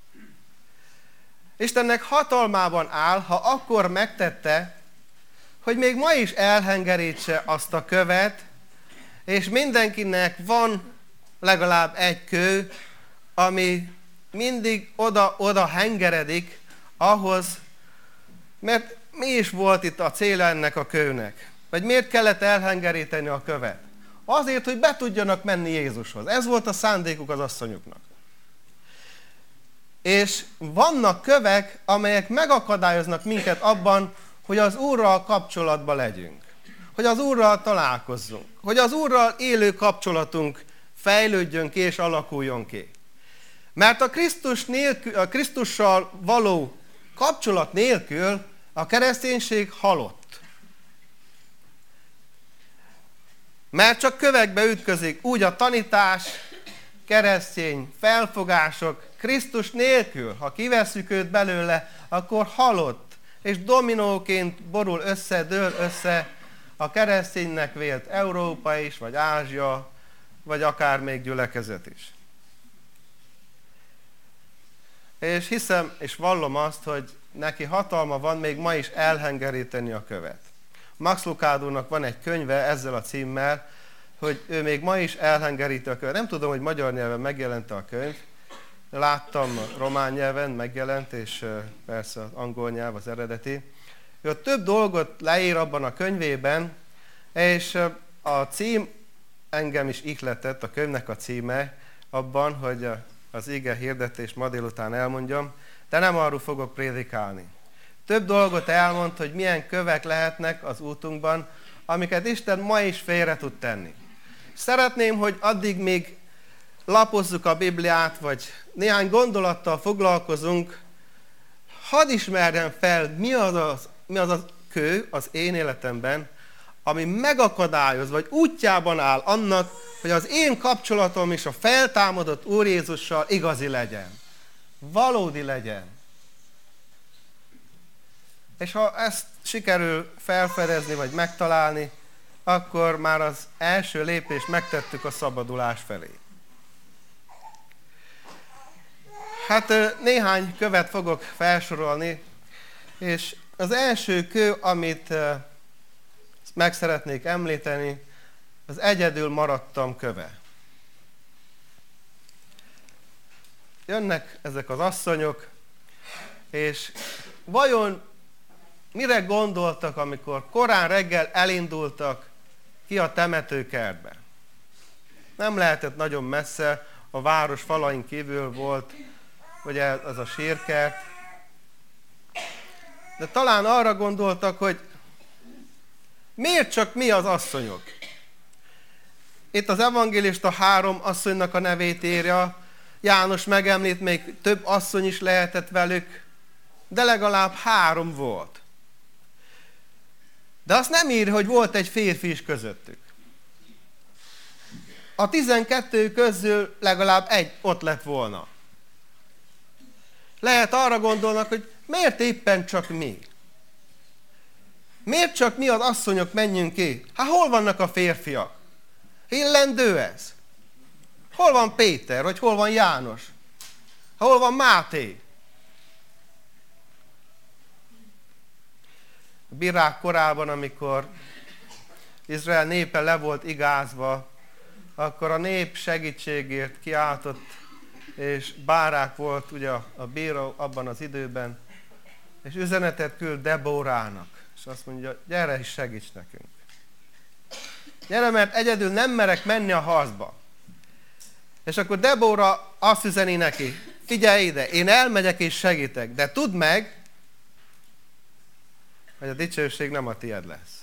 Istennek hatalmában áll, ha akkor megtette, hogy még ma is elhengerítse azt a követ, és mindenkinek van legalább egy kő, ami mindig oda-oda hengeredik ahhoz, mert mi is volt itt a cél ennek a kőnek? Vagy miért kellett elhengeríteni a követ? Azért, hogy be tudjanak menni Jézushoz. Ez volt a szándékuk az asszonyoknak. És vannak kövek, amelyek megakadályoznak minket abban, hogy az Úrral kapcsolatban legyünk. Hogy az Úrral találkozzunk. Hogy az Úrral élő kapcsolatunk fejlődjön ki és alakuljon ki. Mert a, Krisztus nélkül, a Krisztussal való kapcsolat nélkül a kereszténység halott. Mert csak kövekbe ütközik, úgy a tanítás, keresztény felfogások, Krisztus nélkül, ha kivesszük őt belőle, akkor halott, és dominóként borul össze, dől össze a kereszténynek vélt Európa is, vagy Ázsia, vagy akár még gyülekezet is. És hiszem, és vallom azt, hogy neki hatalma van még ma is elhengeríteni a követ. Max Lucadónak van egy könyve ezzel a címmel, hogy ő még ma is elhengeríti a követ. Nem tudom, hogy magyar nyelven megjelent a könyv, láttam román nyelven megjelent, és persze az angol nyelv az eredeti. Ő több dolgot leír abban a könyvében, és a cím engem is ihletett, a könyvnek a címe abban, hogy az ige hirdetést ma délután elmondjam, de nem arról fogok prédikálni. Több dolgot elmond, hogy milyen kövek lehetnek az útunkban, amiket Isten ma is félre tud tenni. Szeretném, hogy addig még lapozzuk a Bibliát, vagy néhány gondolattal foglalkozunk, hadd ismerjem fel, mi az az, mi az a kő az én életemben, ami megakadályoz, vagy útjában áll annak, hogy az én kapcsolatom is a feltámadott Úr Jézussal igazi legyen. Valódi legyen. És ha ezt sikerül felfedezni, vagy megtalálni, akkor már az első lépést megtettük a szabadulás felé. Hát néhány követ fogok felsorolni, és az első kő, amit meg szeretnék említeni, az egyedül maradtam köve. Jönnek ezek az asszonyok, és vajon mire gondoltak, amikor korán reggel elindultak ki a temetőkertbe? Nem lehetett nagyon messze, a város falain kívül volt, ugye az a sírkert. De talán arra gondoltak, hogy miért csak mi az asszonyok? Itt az evangélista három asszonynak a nevét írja, János megemlít, még több asszony is lehetett velük, de legalább három volt. De azt nem ír, hogy volt egy férfi is közöttük. A tizenkettő közül legalább egy ott lett volna. Lehet arra gondolnak, hogy miért éppen csak mi? Miért csak mi az asszonyok menjünk ki? Hát hol vannak a férfiak? Illendő ez? Hol van Péter, vagy hol van János? Hol van Máté? A bírák korában, amikor Izrael népe le volt igázva, akkor a nép segítségért kiáltott, és Bárák volt ugye a bíró abban az időben, és üzenetet küld Debórának, és azt mondja, gyere és segíts nekünk. Gyere, mert egyedül nem merek menni a harcba. És akkor Debóra azt üzeni neki, figyelj ide, én elmegyek és segítek, de tudd meg, hogy a dicsőség nem a tied lesz.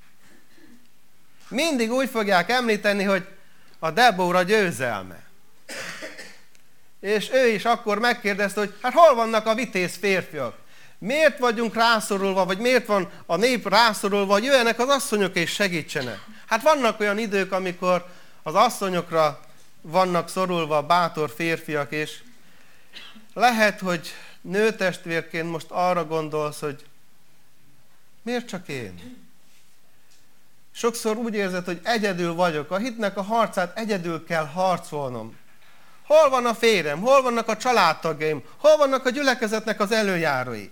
Mindig úgy fogják említeni, hogy a Debóra győzelme. És ő is akkor megkérdezte, hogy hát hol vannak a vitéz férfiak? Miért vagyunk rászorulva, vagy miért van a nép rászorulva, hogy jöjjenek az asszonyok és segítsenek? Hát vannak olyan idők, amikor az asszonyokra vannak szorulva a bátor férfiak, és lehet, hogy nőtestvérként most arra gondolsz, hogy miért csak én? Sokszor úgy érzed, hogy egyedül vagyok, a hitnek a harcát egyedül kell harcolnom. Hol van a férjem? Hol vannak a családtagjaim? Hol vannak a gyülekezetnek az előjárói?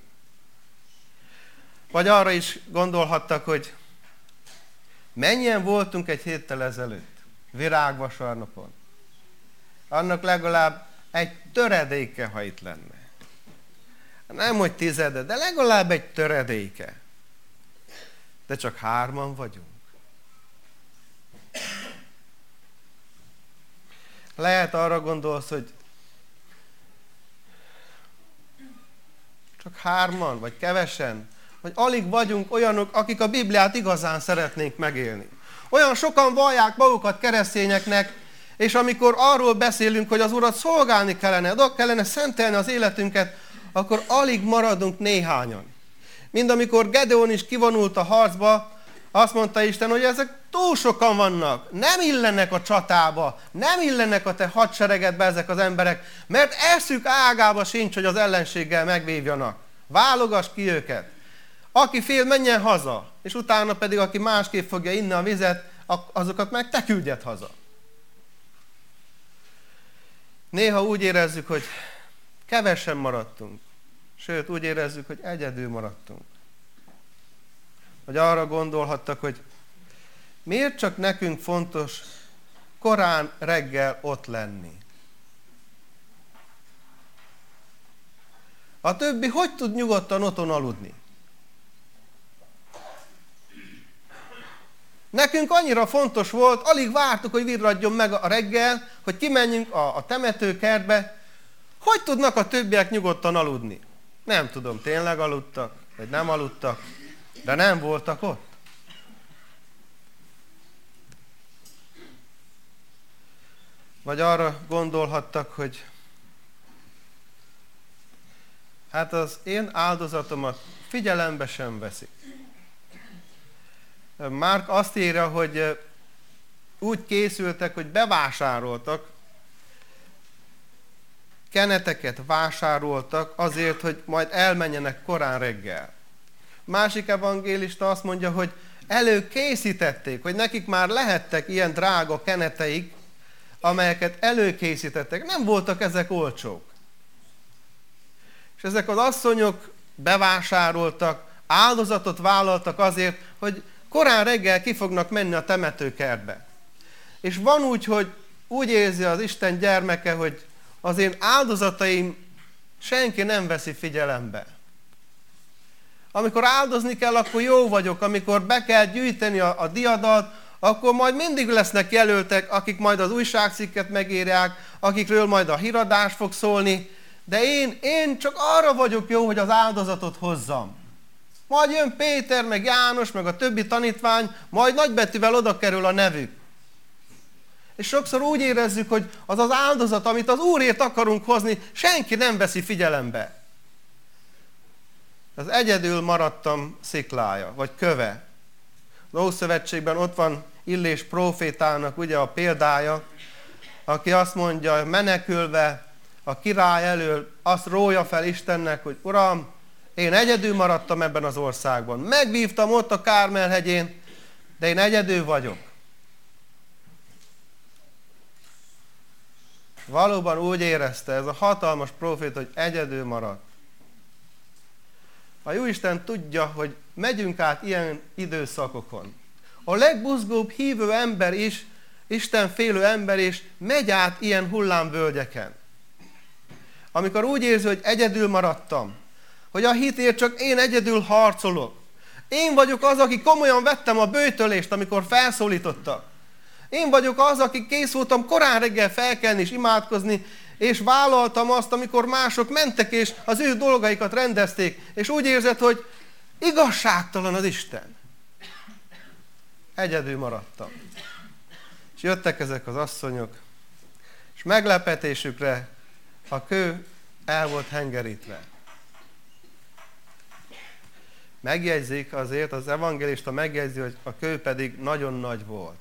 Vagy arra is gondolhattak, hogy mennyien voltunk egy héttel ezelőtt, virágvasarnapon. Annak legalább egy töredéke, ha itt lenne. Nem, hogy tizede, de legalább egy töredéke. De csak hárman vagyunk. Lehet arra gondolsz, hogy csak hárman, vagy kevesen, vagy alig vagyunk olyanok, akik a Bibliát igazán szeretnénk megélni. Olyan sokan vallják magukat keresztényeknek, és amikor arról beszélünk, hogy az Urat szolgálni kellene, oda kellene szentelni az életünket, akkor alig maradunk néhányan. Mind amikor Gedeon is kivonult a harcba, azt mondta Isten, hogy ezek túl sokan vannak, nem illenek a csatába, nem illenek a te hadseregedbe ezek az emberek, mert eszük ágába sincs, hogy az ellenséggel megvívjanak. Válogass ki őket. Aki fél, menjen haza, és utána pedig, aki másképp fogja inni a vizet, azokat meg te küldjed haza. Néha úgy érezzük, hogy kevesen maradtunk, sőt úgy érezzük, hogy egyedül maradtunk. Vagy arra gondolhattak, hogy miért csak nekünk fontos korán reggel ott lenni. A többi hogy tud nyugodtan otthon aludni? Nekünk annyira fontos volt, alig vártuk, hogy virradjon meg a reggel, hogy kimenjünk a, a temetőkertbe. Hogy tudnak a többiek nyugodtan aludni? Nem tudom, tényleg aludtak, vagy nem aludtak, de nem voltak ott. Vagy arra gondolhattak, hogy hát az én áldozatomat figyelembe sem veszik. Márk azt írja, hogy úgy készültek, hogy bevásároltak, keneteket vásároltak azért, hogy majd elmenjenek korán reggel. Másik evangélista azt mondja, hogy előkészítették, hogy nekik már lehettek ilyen drága keneteik, amelyeket előkészítettek. Nem voltak ezek olcsók. És ezek az asszonyok bevásároltak, áldozatot vállaltak azért, hogy korán reggel ki fognak menni a temetőkertbe. És van úgy, hogy úgy érzi az Isten gyermeke, hogy az én áldozataim senki nem veszi figyelembe. Amikor áldozni kell, akkor jó vagyok, amikor be kell gyűjteni a, a diadat, akkor majd mindig lesznek jelöltek, akik majd az újságcikket megírják, akikről majd a híradás fog szólni, de én, én csak arra vagyok jó, hogy az áldozatot hozzam. Majd jön Péter, meg János, meg a többi tanítvány, majd nagybetűvel oda kerül a nevük. És sokszor úgy érezzük, hogy az az áldozat, amit az Úrért akarunk hozni, senki nem veszi figyelembe. Az egyedül maradtam sziklája, vagy köve. Az Ószövetségben ott van Illés prófétának ugye a példája, aki azt mondja, menekülve a király elől, azt rója fel Istennek, hogy Uram, én egyedül maradtam ebben az országban. Megvívtam ott a Kármel hegyén, de én egyedül vagyok. Valóban úgy érezte ez a hatalmas prófét, hogy egyedül maradt. A Jóisten tudja, hogy megyünk át ilyen időszakokon. A legbuzgóbb hívő ember is, Istenfélő ember is megy át ilyen hullámvölgyeken. Amikor úgy érzi, hogy egyedül maradtam, hogy a hitért csak én egyedül harcolok. Én vagyok az, aki komolyan vettem a böjtölést, amikor felszólítottak. Én vagyok az, aki kész voltam korán reggel felkelni és imádkozni, és vállaltam azt, amikor mások mentek és az ő dolgaikat rendezték, és úgy érzed, hogy igazságtalan az Isten. Egyedül maradtam. És jöttek ezek az asszonyok, és meglepetésükre a kő el volt hengerítve. Megjegyzik azért, az evangélista megjegyzi, hogy a kő pedig nagyon nagy volt.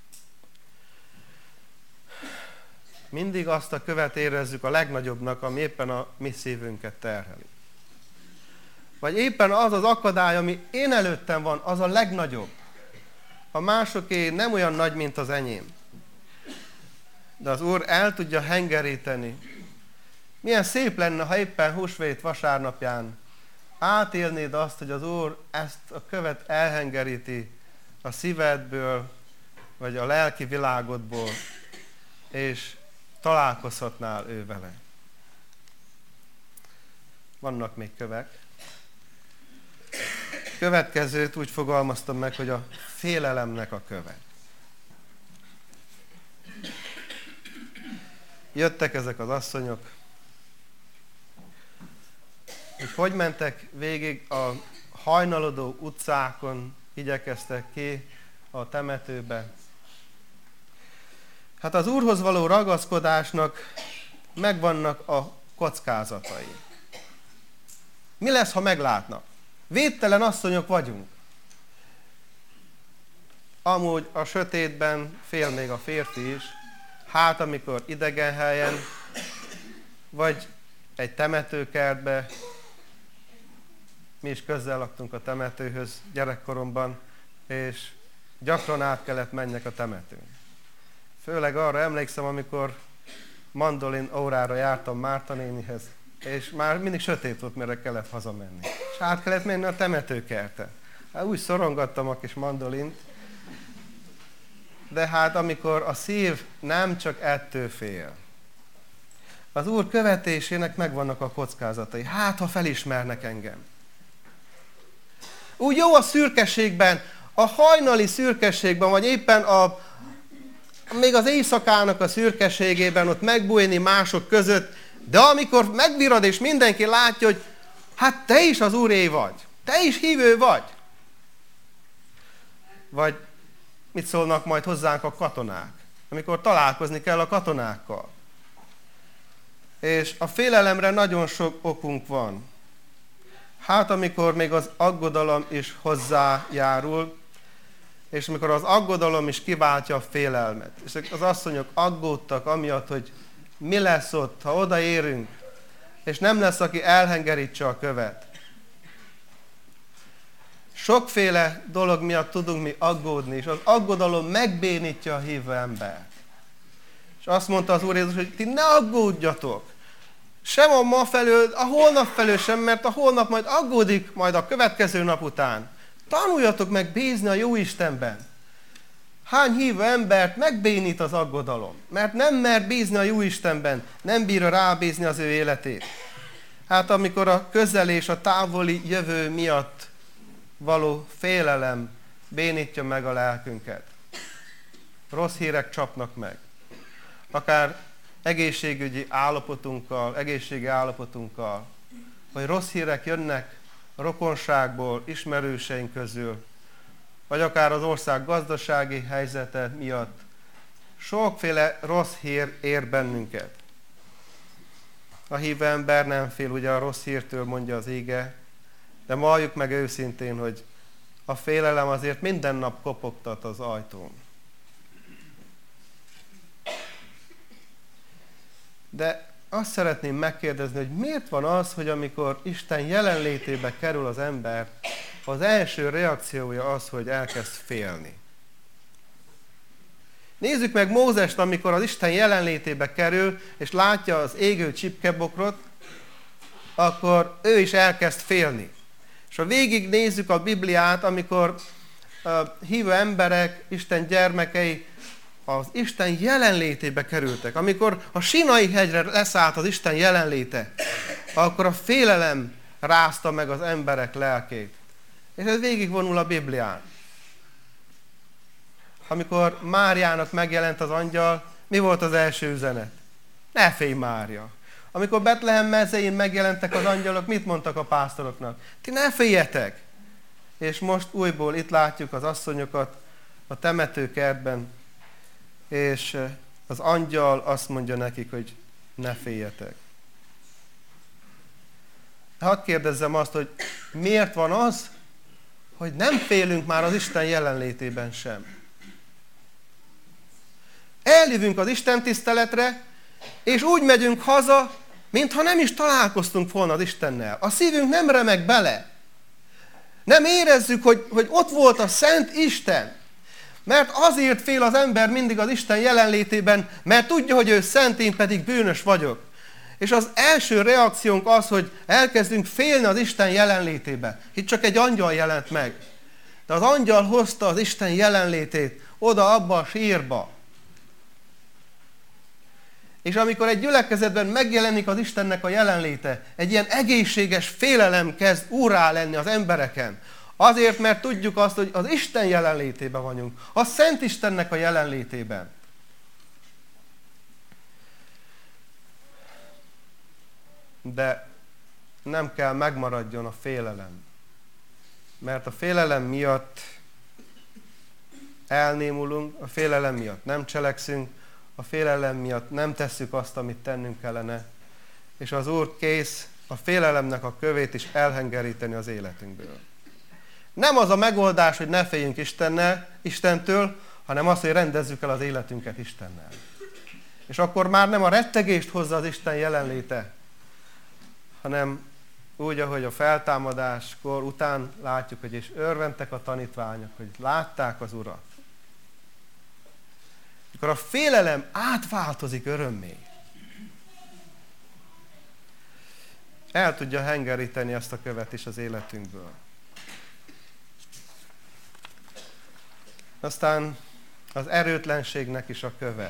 Mindig azt a követ érezzük a legnagyobbnak, ami éppen a mi szívünket terheli. Vagy éppen az az akadály, ami én előttem van, az a legnagyobb. A másoké nem olyan nagy, mint az enyém. De az Úr el tudja hengeríteni. Milyen szép lenne, ha éppen húsvét vasárnapján átélnéd azt, hogy az Úr ezt a követ elhengeríti a szívedből, vagy a lelki világodból, és találkozhatnál ő vele. Vannak még kövek. Következőt úgy fogalmaztam meg, hogy a félelemnek a köve. Jöttek ezek az asszonyok, hogy hogy mentek végig a hajnalodó utcákon, igyekeztek ki a temetőbe. Hát az Úrhoz való ragaszkodásnak megvannak a kockázatai. Mi lesz, ha meglátnak? Védtelen asszonyok vagyunk. Amúgy a sötétben fél még a férfi is, hát amikor idegen helyen, vagy egy temetőkertbe, mi is közel laktunk a temetőhöz gyerekkoromban, és gyakran át kellett menjek a temetőn. Főleg arra emlékszem, amikor mandolin órára jártam Márta nénihez, és már mindig sötét volt, mire kellett hazamenni. És át kellett menni a temetőkerten. Hát úgy szorongattam a kis mandolint, de hát amikor a szív nem csak ettől fél. Az Úr követésének megvannak a kockázatai. Hát, ha felismernek engem. Úgy jó a szürkeségben, a hajnali szürkeségben, vagy éppen a, még az éjszakának a szürkeségében ott megbújni mások között, de amikor megvirad és mindenki látja, hogy hát te is az Úré vagy, te is hívő vagy. Vagy mit szólnak majd hozzánk a katonák, amikor találkozni kell a katonákkal. És a félelemre nagyon sok okunk van. Hát amikor még az aggodalom is hozzájárul, és amikor az aggodalom is kiváltja a félelmet. És az asszonyok aggódtak amiatt, hogy mi lesz ott, ha odaérünk, és nem lesz, aki elhengerítse a követ. Sokféle dolog miatt tudunk mi aggódni, és az aggodalom megbénítja a hívő embert. És azt mondta az Úr Jézus, hogy ti ne aggódjatok. Sem a ma felől, a holnap felől sem, mert a holnap majd aggódik majd a következő nap után. Tanuljatok meg bízni a Jóistenben. Hány hívő embert megbénít az aggodalom, mert nem mer bízni a Jóistenben, nem bírja rábízni az ő életét. Hát amikor a közel és a távoli jövő miatt való félelem bénítja meg a lelkünket. Rossz hírek csapnak meg. Akár egészségügyi állapotunkkal, egészségi állapotunkkal, vagy rossz hírek jönnek a rokonságból, ismerőseink közül, vagy akár az ország gazdasági helyzete miatt. Sokféle rossz hír ér bennünket. A hívő ember nem fél ugye a rossz hírtől, mondja az íge, de valljuk meg őszintén, hogy a félelem azért minden nap kopogtat az ajtón. De azt szeretném megkérdezni, hogy miért van az, hogy amikor Isten jelenlétébe kerül az ember, az első reakciója az, hogy elkezd félni. Nézzük meg Mózest, amikor az Isten jelenlétébe kerül, és látja az égő csipkebokrot, akkor ő is elkezd félni. És ha végig nézzük a Bibliát, amikor a hívő emberek, Isten gyermekei az Isten jelenlétébe kerültek, amikor a Sinai hegyre leszállt az Isten jelenléte, akkor a félelem rázta meg az emberek lelkét. És ez végigvonul a Biblián. Amikor Máriának megjelent az angyal, mi volt az első üzenet? Ne félj, Mária! Amikor Betlehem mezején megjelentek az angyalok, mit mondtak a pásztoroknak? Ti ne féljetek! És most újból itt látjuk az asszonyokat a temetőkertben, és az angyal azt mondja nekik, hogy ne féljetek. Hadd kérdezzem azt, hogy miért van az, hogy nem félünk már az Isten jelenlétében sem. Eljövünk az Isten tiszteletre, és úgy megyünk haza, mintha nem is találkoztunk volna az Istennel. A szívünk nem remeg bele. Nem érezzük, hogy, hogy ott volt a Szent Isten. Mert azért fél az ember mindig az Isten jelenlétében, mert tudja, hogy ő szent, én pedig bűnös vagyok. És az első reakciónk az, hogy elkezdünk félni az Isten jelenlétébe. Itt csak egy angyal jelent meg. De az angyal hozta az Isten jelenlétét oda abba a sírba. És amikor egy gyülekezetben megjelenik az Istennek a jelenléte, egy ilyen egészséges félelem kezd úrrá lenni az embereken. Azért, mert tudjuk azt, hogy az Isten jelenlétében vagyunk. A Szent Istennek a jelenlétében. De nem kell megmaradjon a félelem. Mert a félelem miatt elnémulunk, a félelem miatt nem cselekszünk, a félelem miatt nem tesszük azt, amit tennünk kellene. És az Úr kész a félelemnek a kövét is elhengeríteni az életünkből. Nem az a megoldás, hogy ne féljünk Istennel, Istentől, hanem az, hogy rendezzük el az életünket Istennel. És akkor már nem a rettegést hozza az Isten jelenléte, hanem úgy, ahogy a feltámadáskor után látjuk, hogy és örventek a tanítványok, hogy látták az Urat. Akkor a félelem átváltozik örömmé. El tudja hengeríteni ezt a követ is az életünkből. Aztán az erőtlenségnek is a köve.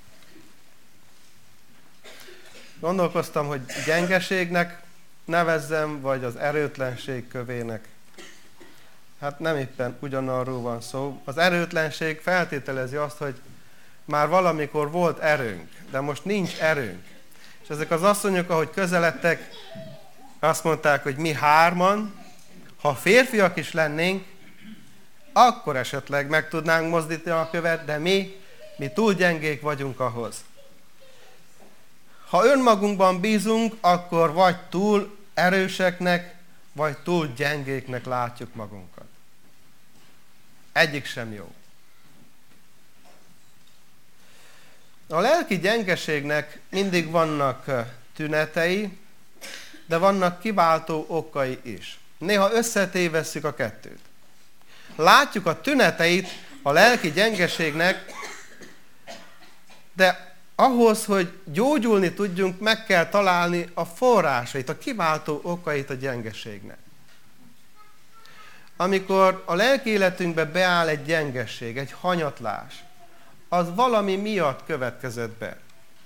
Gondolkoztam, hogy gyengeségnek nevezzem, vagy az erőtlenség kövének. Hát nem éppen ugyanarról van szó. Az erőtlenség feltételezi azt, hogy már valamikor volt erőnk, de most nincs erőnk. És ezek az asszonyok, ahogy közeledtek, azt mondták, hogy mi hárman, ha férfiak is lennénk, akkor esetleg meg tudnánk mozdítani a követ, de mi, mi túl gyengék vagyunk ahhoz. Ha önmagunkban bízunk, akkor vagy túl erőseknek, vagy túl gyengéknek látjuk magunkat. Egyik sem jó. A lelki gyengeségnek mindig vannak tünetei, de vannak kiváltó okai is. Néha összetévesszük a kettőt. látjuk a tüneteit a lelki gyengeségnek, de ahhoz, hogy gyógyulni tudjunk, meg kell találni a forrásait, a kiváltó okait a gyengeségnek. Amikor a lelki életünkbe beáll egy gyengeség, egy hanyatlás, az valami miatt következett be.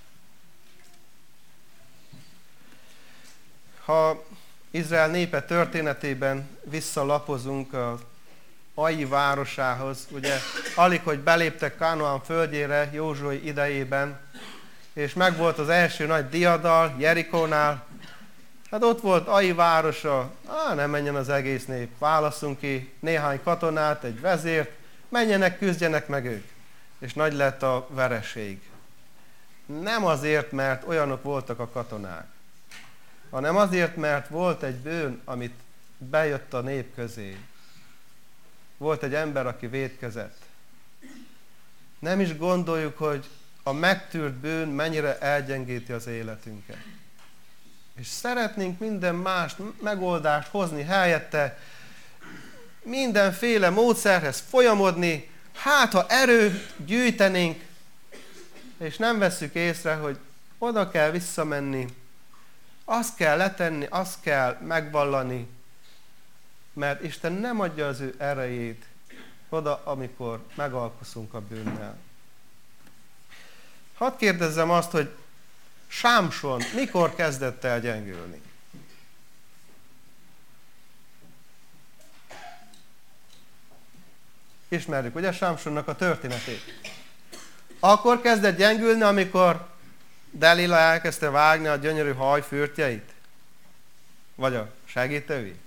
Ha Izrael népe történetében visszalapozunk az Ai városához, ugye alig, hogy beléptek Kánaán földjére Józsué idejében, és megvolt az első nagy diadal Jerikónál, hát ott volt Ai városa, á, nem menjen az egész nép, válasszunk ki néhány katonát, egy vezért, menjenek, küzdjenek meg ők. És nagy lett a vereség. Nem azért, mert olyanok voltak a katonák, hanem azért, mert volt egy bűn, amit bejött a nép közé. Volt egy ember, aki vétkezett. Nem is gondoljuk, hogy a megtűrt bűn mennyire elgyengíti az életünket. És szeretnénk minden más megoldást hozni helyette, mindenféle módszerhez folyamodni, hát ha erőt gyűjtenénk, és nem vesszük észre, hogy oda kell visszamenni, azt kell letenni, azt kell megvallani, mert Isten nem adja az ő erejét oda, amikor megalkuszunk a bűnnel. Hadd kérdezzem azt, hogy Sámson mikor kezdett el gyengülni? Ismerjük, ugye, Sámsonnak a történetét. Akkor kezdett gyengülni, amikor Delila elkezdte vágni a gyönyörű hajfürtjeit? Vagy a segítői?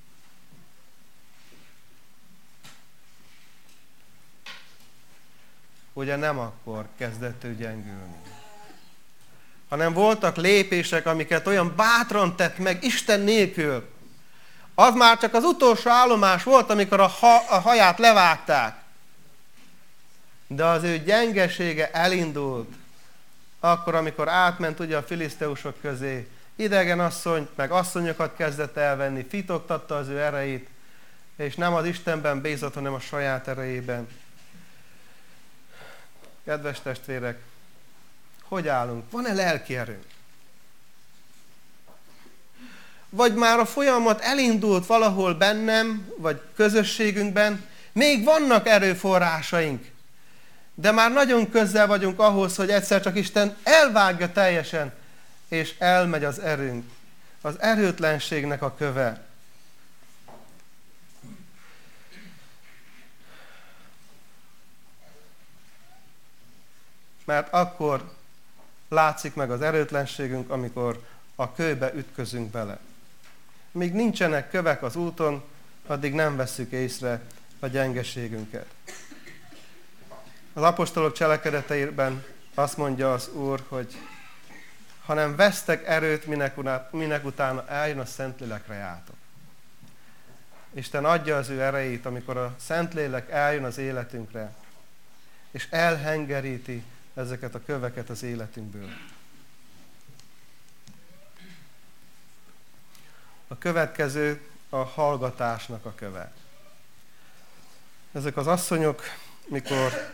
Ugye nem akkor kezdett ő gyengülni. Hanem voltak lépések, amiket olyan bátran tett meg Isten nélkül. Az már csak az utolsó állomás volt, amikor a, ha, a haját levágták. De az ő gyengesége elindult. Akkor, amikor átment ugye a filiszteusok közé, idegen asszonyt, meg asszonyokat kezdett elvenni, fitoktatta az ő erejét, és nem az Istenben bízott, hanem a saját erejében. Kedves testvérek, hogy állunk? Van-e lelki erőnk? Vagy már a folyamat elindult valahol bennem, vagy közösségünkben, még vannak erőforrásaink, de már nagyon közel vagyunk ahhoz, hogy egyszer csak Isten elvágja teljesen, és elmegy az erőnk, az erőtlenségnek a köve. Mert akkor látszik meg az erőtlenségünk, amikor a kőbe ütközünk bele. Míg nincsenek kövek az úton, addig nem vesszük észre a gyengeségünket. Az apostolok cselekedeteiben azt mondja az Úr, hogy hanem vesztek erőt, minek, minek utána eljön a Szentlélek rejátok. Isten adja az ő erejét, amikor a Szentlélek eljön az életünkre, és elhengeríti ezeket a köveket az életünkből. A következő a hallgatásnak a köve. Ezek az asszonyok, mikor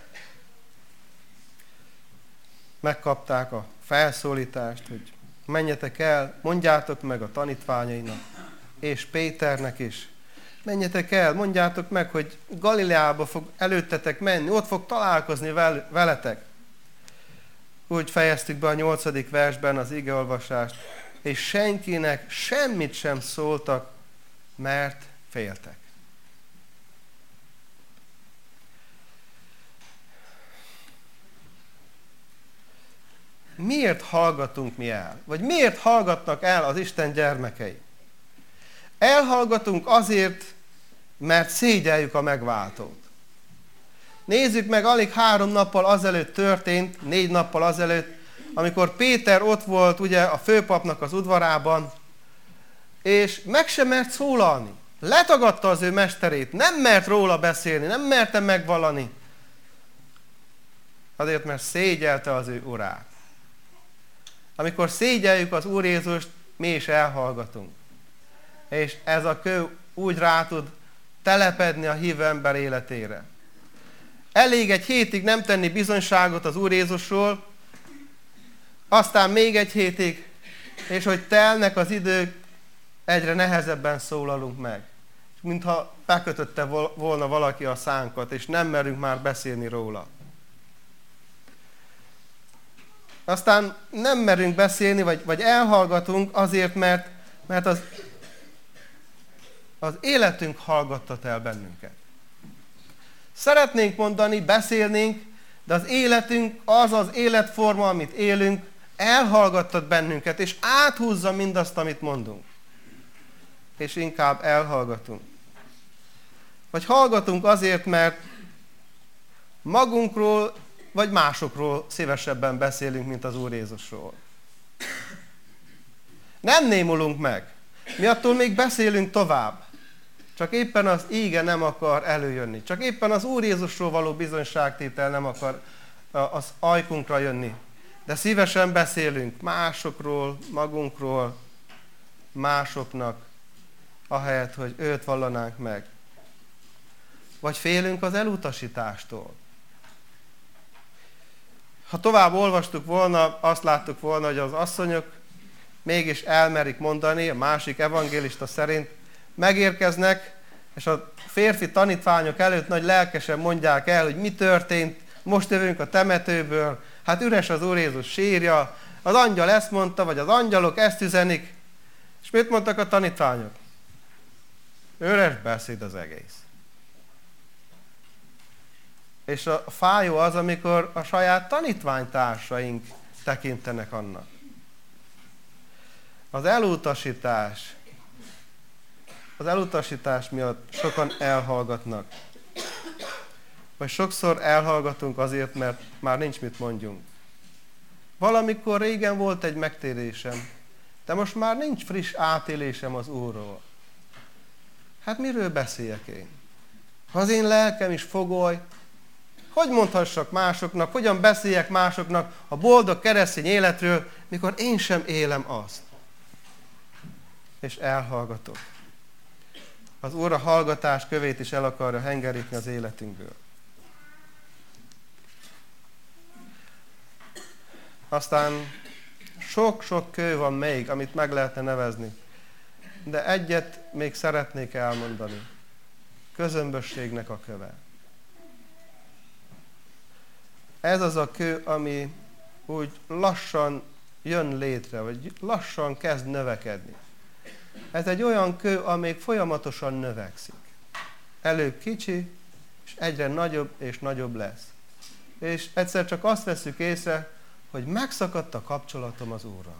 megkapták a felszólítást, hogy menjetek el, mondjátok meg a tanítványainak, és Péternek is. Menjetek el, mondjátok meg, hogy Galileába fog előttetek menni, ott fog találkozni veletek. Úgy fejeztük be a nyolcadik versben az igeolvasást, és senkinek semmit sem szóltak, mert féltek. Miért hallgatunk mi el? Vagy miért hallgatnak el az Isten gyermekei? Elhallgatunk azért, mert szégyeljük a megváltót. Nézzük meg, alig három nappal azelőtt történt, négy nappal azelőtt, amikor Péter ott volt ugye a főpapnak az udvarában, és meg sem mert szólalni. Letagadta az ő mesterét, nem mert róla beszélni, nem merte megvallani. Azért, mert szégyelte az ő urát. Amikor szégyeljük az Úr Jézust, mi is elhallgatunk. És ez a kő úgy rá tud telepedni a hívő ember életére. Elég egy hétig nem tenni bizonyságot az Úr Jézusról, aztán még egy hétig, és hogy telnek az idők, egyre nehezebben szólalunk meg. Mintha bekötötte volna valaki a szánkat, és nem merünk már beszélni róla. Aztán nem merünk beszélni, vagy, vagy elhallgatunk azért, mert, mert az, az életünk hallgattat el bennünket. Szeretnénk mondani, beszélnénk, de az életünk, az az életforma, amit élünk, elhallgattat bennünket, és áthúzza mindazt, amit mondunk. És inkább elhallgatunk. Vagy hallgatunk azért, mert magunkról, vagy másokról szívesebben beszélünk, mint az Úr Jézusról. Nem némulunk meg. Mi attól még beszélünk tovább. Csak éppen az íge nem akar előjönni. Csak éppen az Úr Jézusról való bizonyságtétel nem akar az ajkunkra jönni. De szívesen beszélünk másokról, magunkról, másoknak, ahelyett, hogy őt vallanánk meg. Vagy félünk az elutasítástól. Ha tovább olvastuk volna, azt láttuk volna, hogy az asszonyok mégis elmerik mondani, a másik evangélista szerint megérkeznek, és a férfi tanítványok előtt nagy lelkesen mondják el, hogy mi történt, most jövünk a temetőből, hát üres az Úr Jézus sírja, az angyal ezt mondta, vagy az angyalok ezt üzenik, és mit mondtak a tanítványok? Üres beszéd az egész. És a fájó az, amikor a saját tanítványtársaink tekintenek annak. Az elutasítás, az elutasítás miatt sokan elhallgatnak. Vagy sokszor elhallgatunk azért, mert már nincs mit mondjunk. Valamikor régen volt egy megtérésem, de most már nincs friss átélésem az Úrról. Hát miről beszéljek én? Ha az én lelkem is fogoly, hogy mondhassak másoknak, hogyan beszéljek másoknak a boldog keresztény életről, mikor én sem élem azt. És elhallgatok. Az Úr a hallgatás kövét is el akarja hengerítni az életünkből. Aztán sok-sok kő van még, amit meg lehetne nevezni. De egyet még szeretnék elmondani. Közömbösségnek a köve. Ez az a kő, ami úgy lassan jön létre, vagy lassan kezd növekedni. Ez egy olyan kő, ami folyamatosan növekszik. Előbb kicsi, és egyre nagyobb és nagyobb lesz. És egyszer csak azt veszük észre, hogy megszakadt a kapcsolatom az Úrral.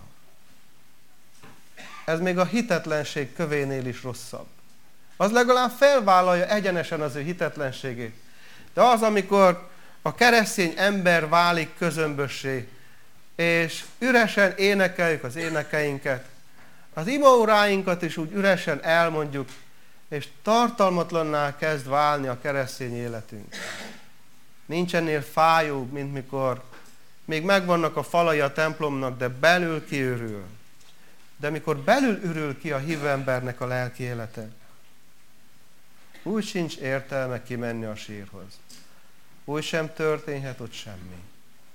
Ez még a hitetlenség kövénél is rosszabb. Az legalább felvállalja egyenesen az ő hitetlenségét. De az, amikor a keresztény ember válik közömbössé, és üresen énekeljük az énekeinket, az imaóráinkat is úgy üresen elmondjuk, és tartalmatlanná kezd válni a keresztény életünk. Nincs ennél fájóbb, mint mikor még megvannak a falai a templomnak, de belül kiürül. De mikor belül ürül ki a hívő embernek a lelki élete, úgy sincs értelme kimenni a sírhoz. Úgy sem történhet ott semmi.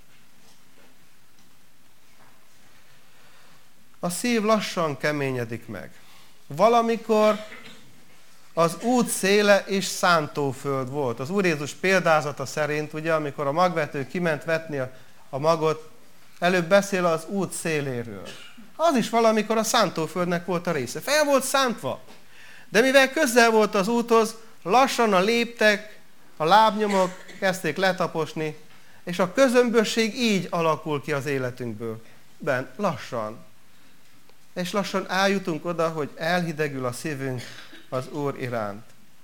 A szív lassan keményedik meg. Valamikor az út széle és szántóföld volt. Az Úr Jézus példázata szerint, ugye, amikor a magvető kiment vetni a, a magot, előbb beszél az út széléről. Az is valamikor a szántóföldnek volt a része. Fel volt szántva. De mivel közel volt az úthoz, lassan a léptek, a lábnyomok kezdték letaposni, és a közömbösség így alakul ki az életünkből. Ben, lassan. És lassan eljutunk oda, hogy elhidegül a szívünk az Úr iránt.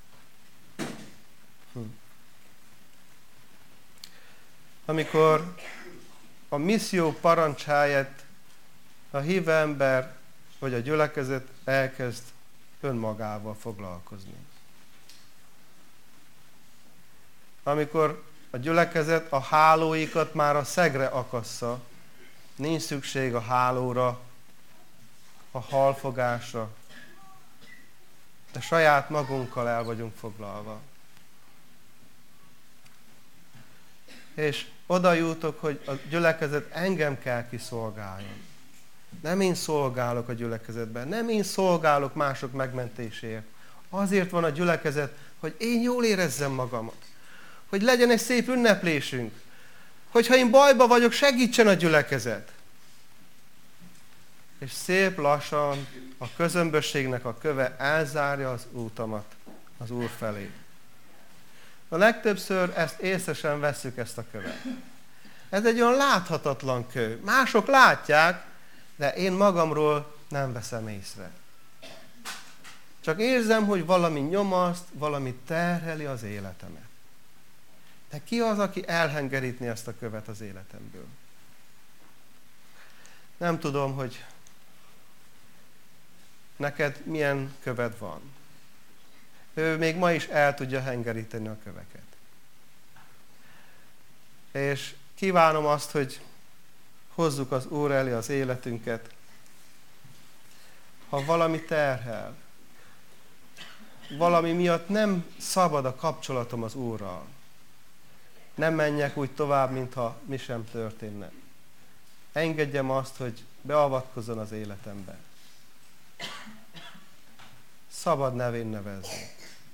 Hm. Amikor a misszió parancsáját a hívő ember vagy a gyülekezet elkezd önmagával foglalkozni. Amikor a gyülekezet a hálóikat már a szegre akassza, nincs szükség a hálóra, a halfogásra. de saját magunkkal el vagyunk foglalva. És oda jutok, hogy a gyülekezet engem kell kiszolgáljon. Nem én szolgálok a gyülekezetben, nem én szolgálok mások megmentéséért. Azért van a gyülekezet, hogy én jól érezzem magamat. Hogy legyen egy szép ünneplésünk. Hogyha én bajba vagyok, segítsen a gyülekezet. És szép lassan a közömbösségnek a köve elzárja az útamat az Úr felé. A legtöbbször ezt észre sem vesszük, ezt a követ. Ez egy olyan láthatatlan kő. Mások látják, de én magamról nem veszem észre. Csak érzem, hogy valami nyomaszt, valami terheli az életemet. De ki az, aki elhengerítni ezt a követ az életemből? Nem tudom, hogy neked milyen köved van. Ő még ma is el tudja hengeríteni a köveket. És kívánom azt, hogy hozzuk az Úr elé az életünket. Ha valami terhel, valami miatt nem szabad a kapcsolatom az Úrral, nem menjek úgy tovább, mintha mi sem történne. Engedjem azt, hogy beavatkozzon az életembe. Szabad nevén nevezni.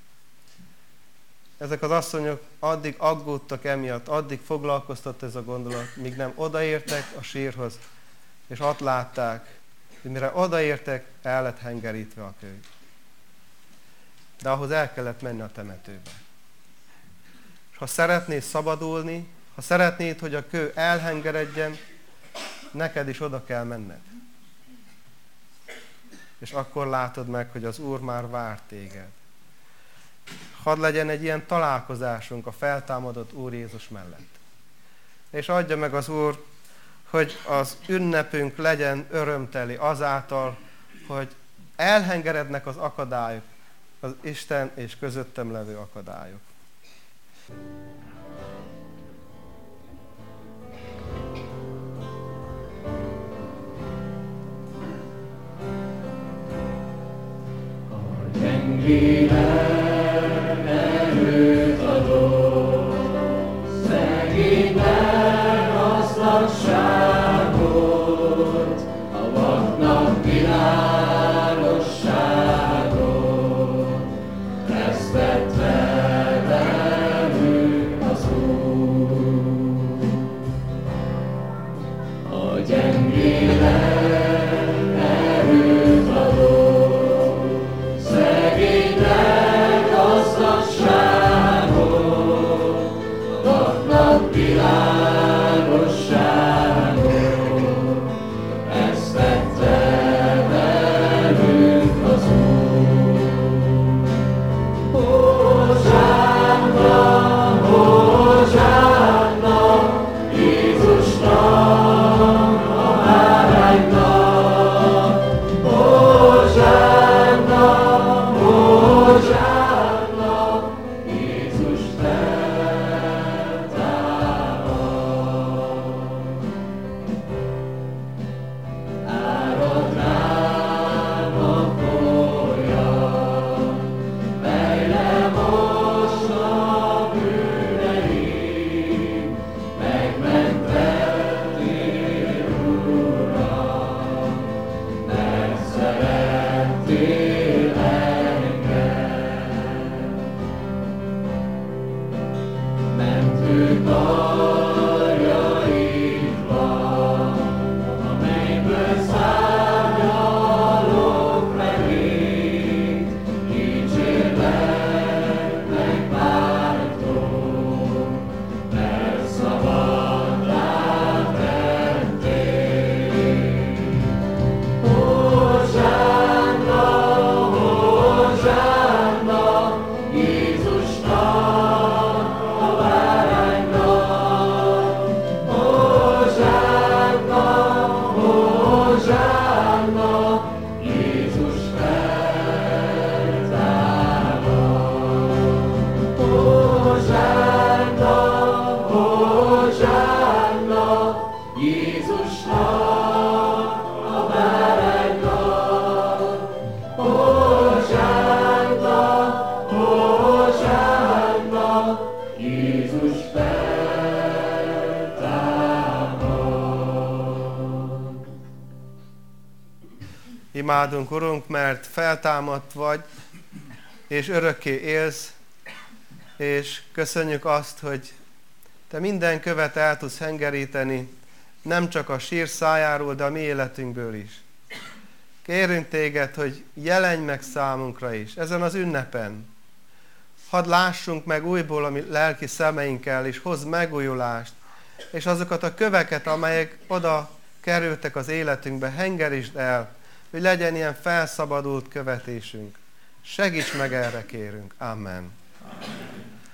Ezek az asszonyok addig aggódtak emiatt, addig foglalkoztatott ez a gondolat, míg nem odaértek a sírhoz, és ott látták, hogy mire odaértek, el lett hengerítve a kő. De ahhoz el kellett menni a temetőbe. És ha szeretnéd szabadulni, ha szeretnéd, hogy a kő elhengeredjen, neked is oda kell menned. És akkor látod meg, hogy az Úr már vár téged. Hadd legyen egy ilyen találkozásunk a feltámadott Úr Jézus mellett. És adja meg az Úr, hogy az ünnepünk legyen örömteli azáltal, hogy elhengerednek az akadályok, az Isten és közöttem levő akadályok. Gyengének erőt adott, szegénynek gazdaságot, a vaknak világosságot, ezt tett velünk az Úr. A gyengének erőt adott, szegénynek Imádunk, Urunk, mert feltámadt vagy, és örökké élsz, és köszönjük azt, hogy Te minden követ el tudsz hengeríteni, nem csak a sír szájáról, de a mi életünkből is. Kérünk Téged, hogy jelenj meg számunkra is, ezen az ünnepen. Hadd lássunk meg újból a mi lelki szemeinkkel, és hozz megújulást, és azokat a köveket, amelyek oda kerültek az életünkbe, hengerítsd el, hogy legyen ilyen felszabadult követésünk. Segíts meg erre, kérünk. Amen.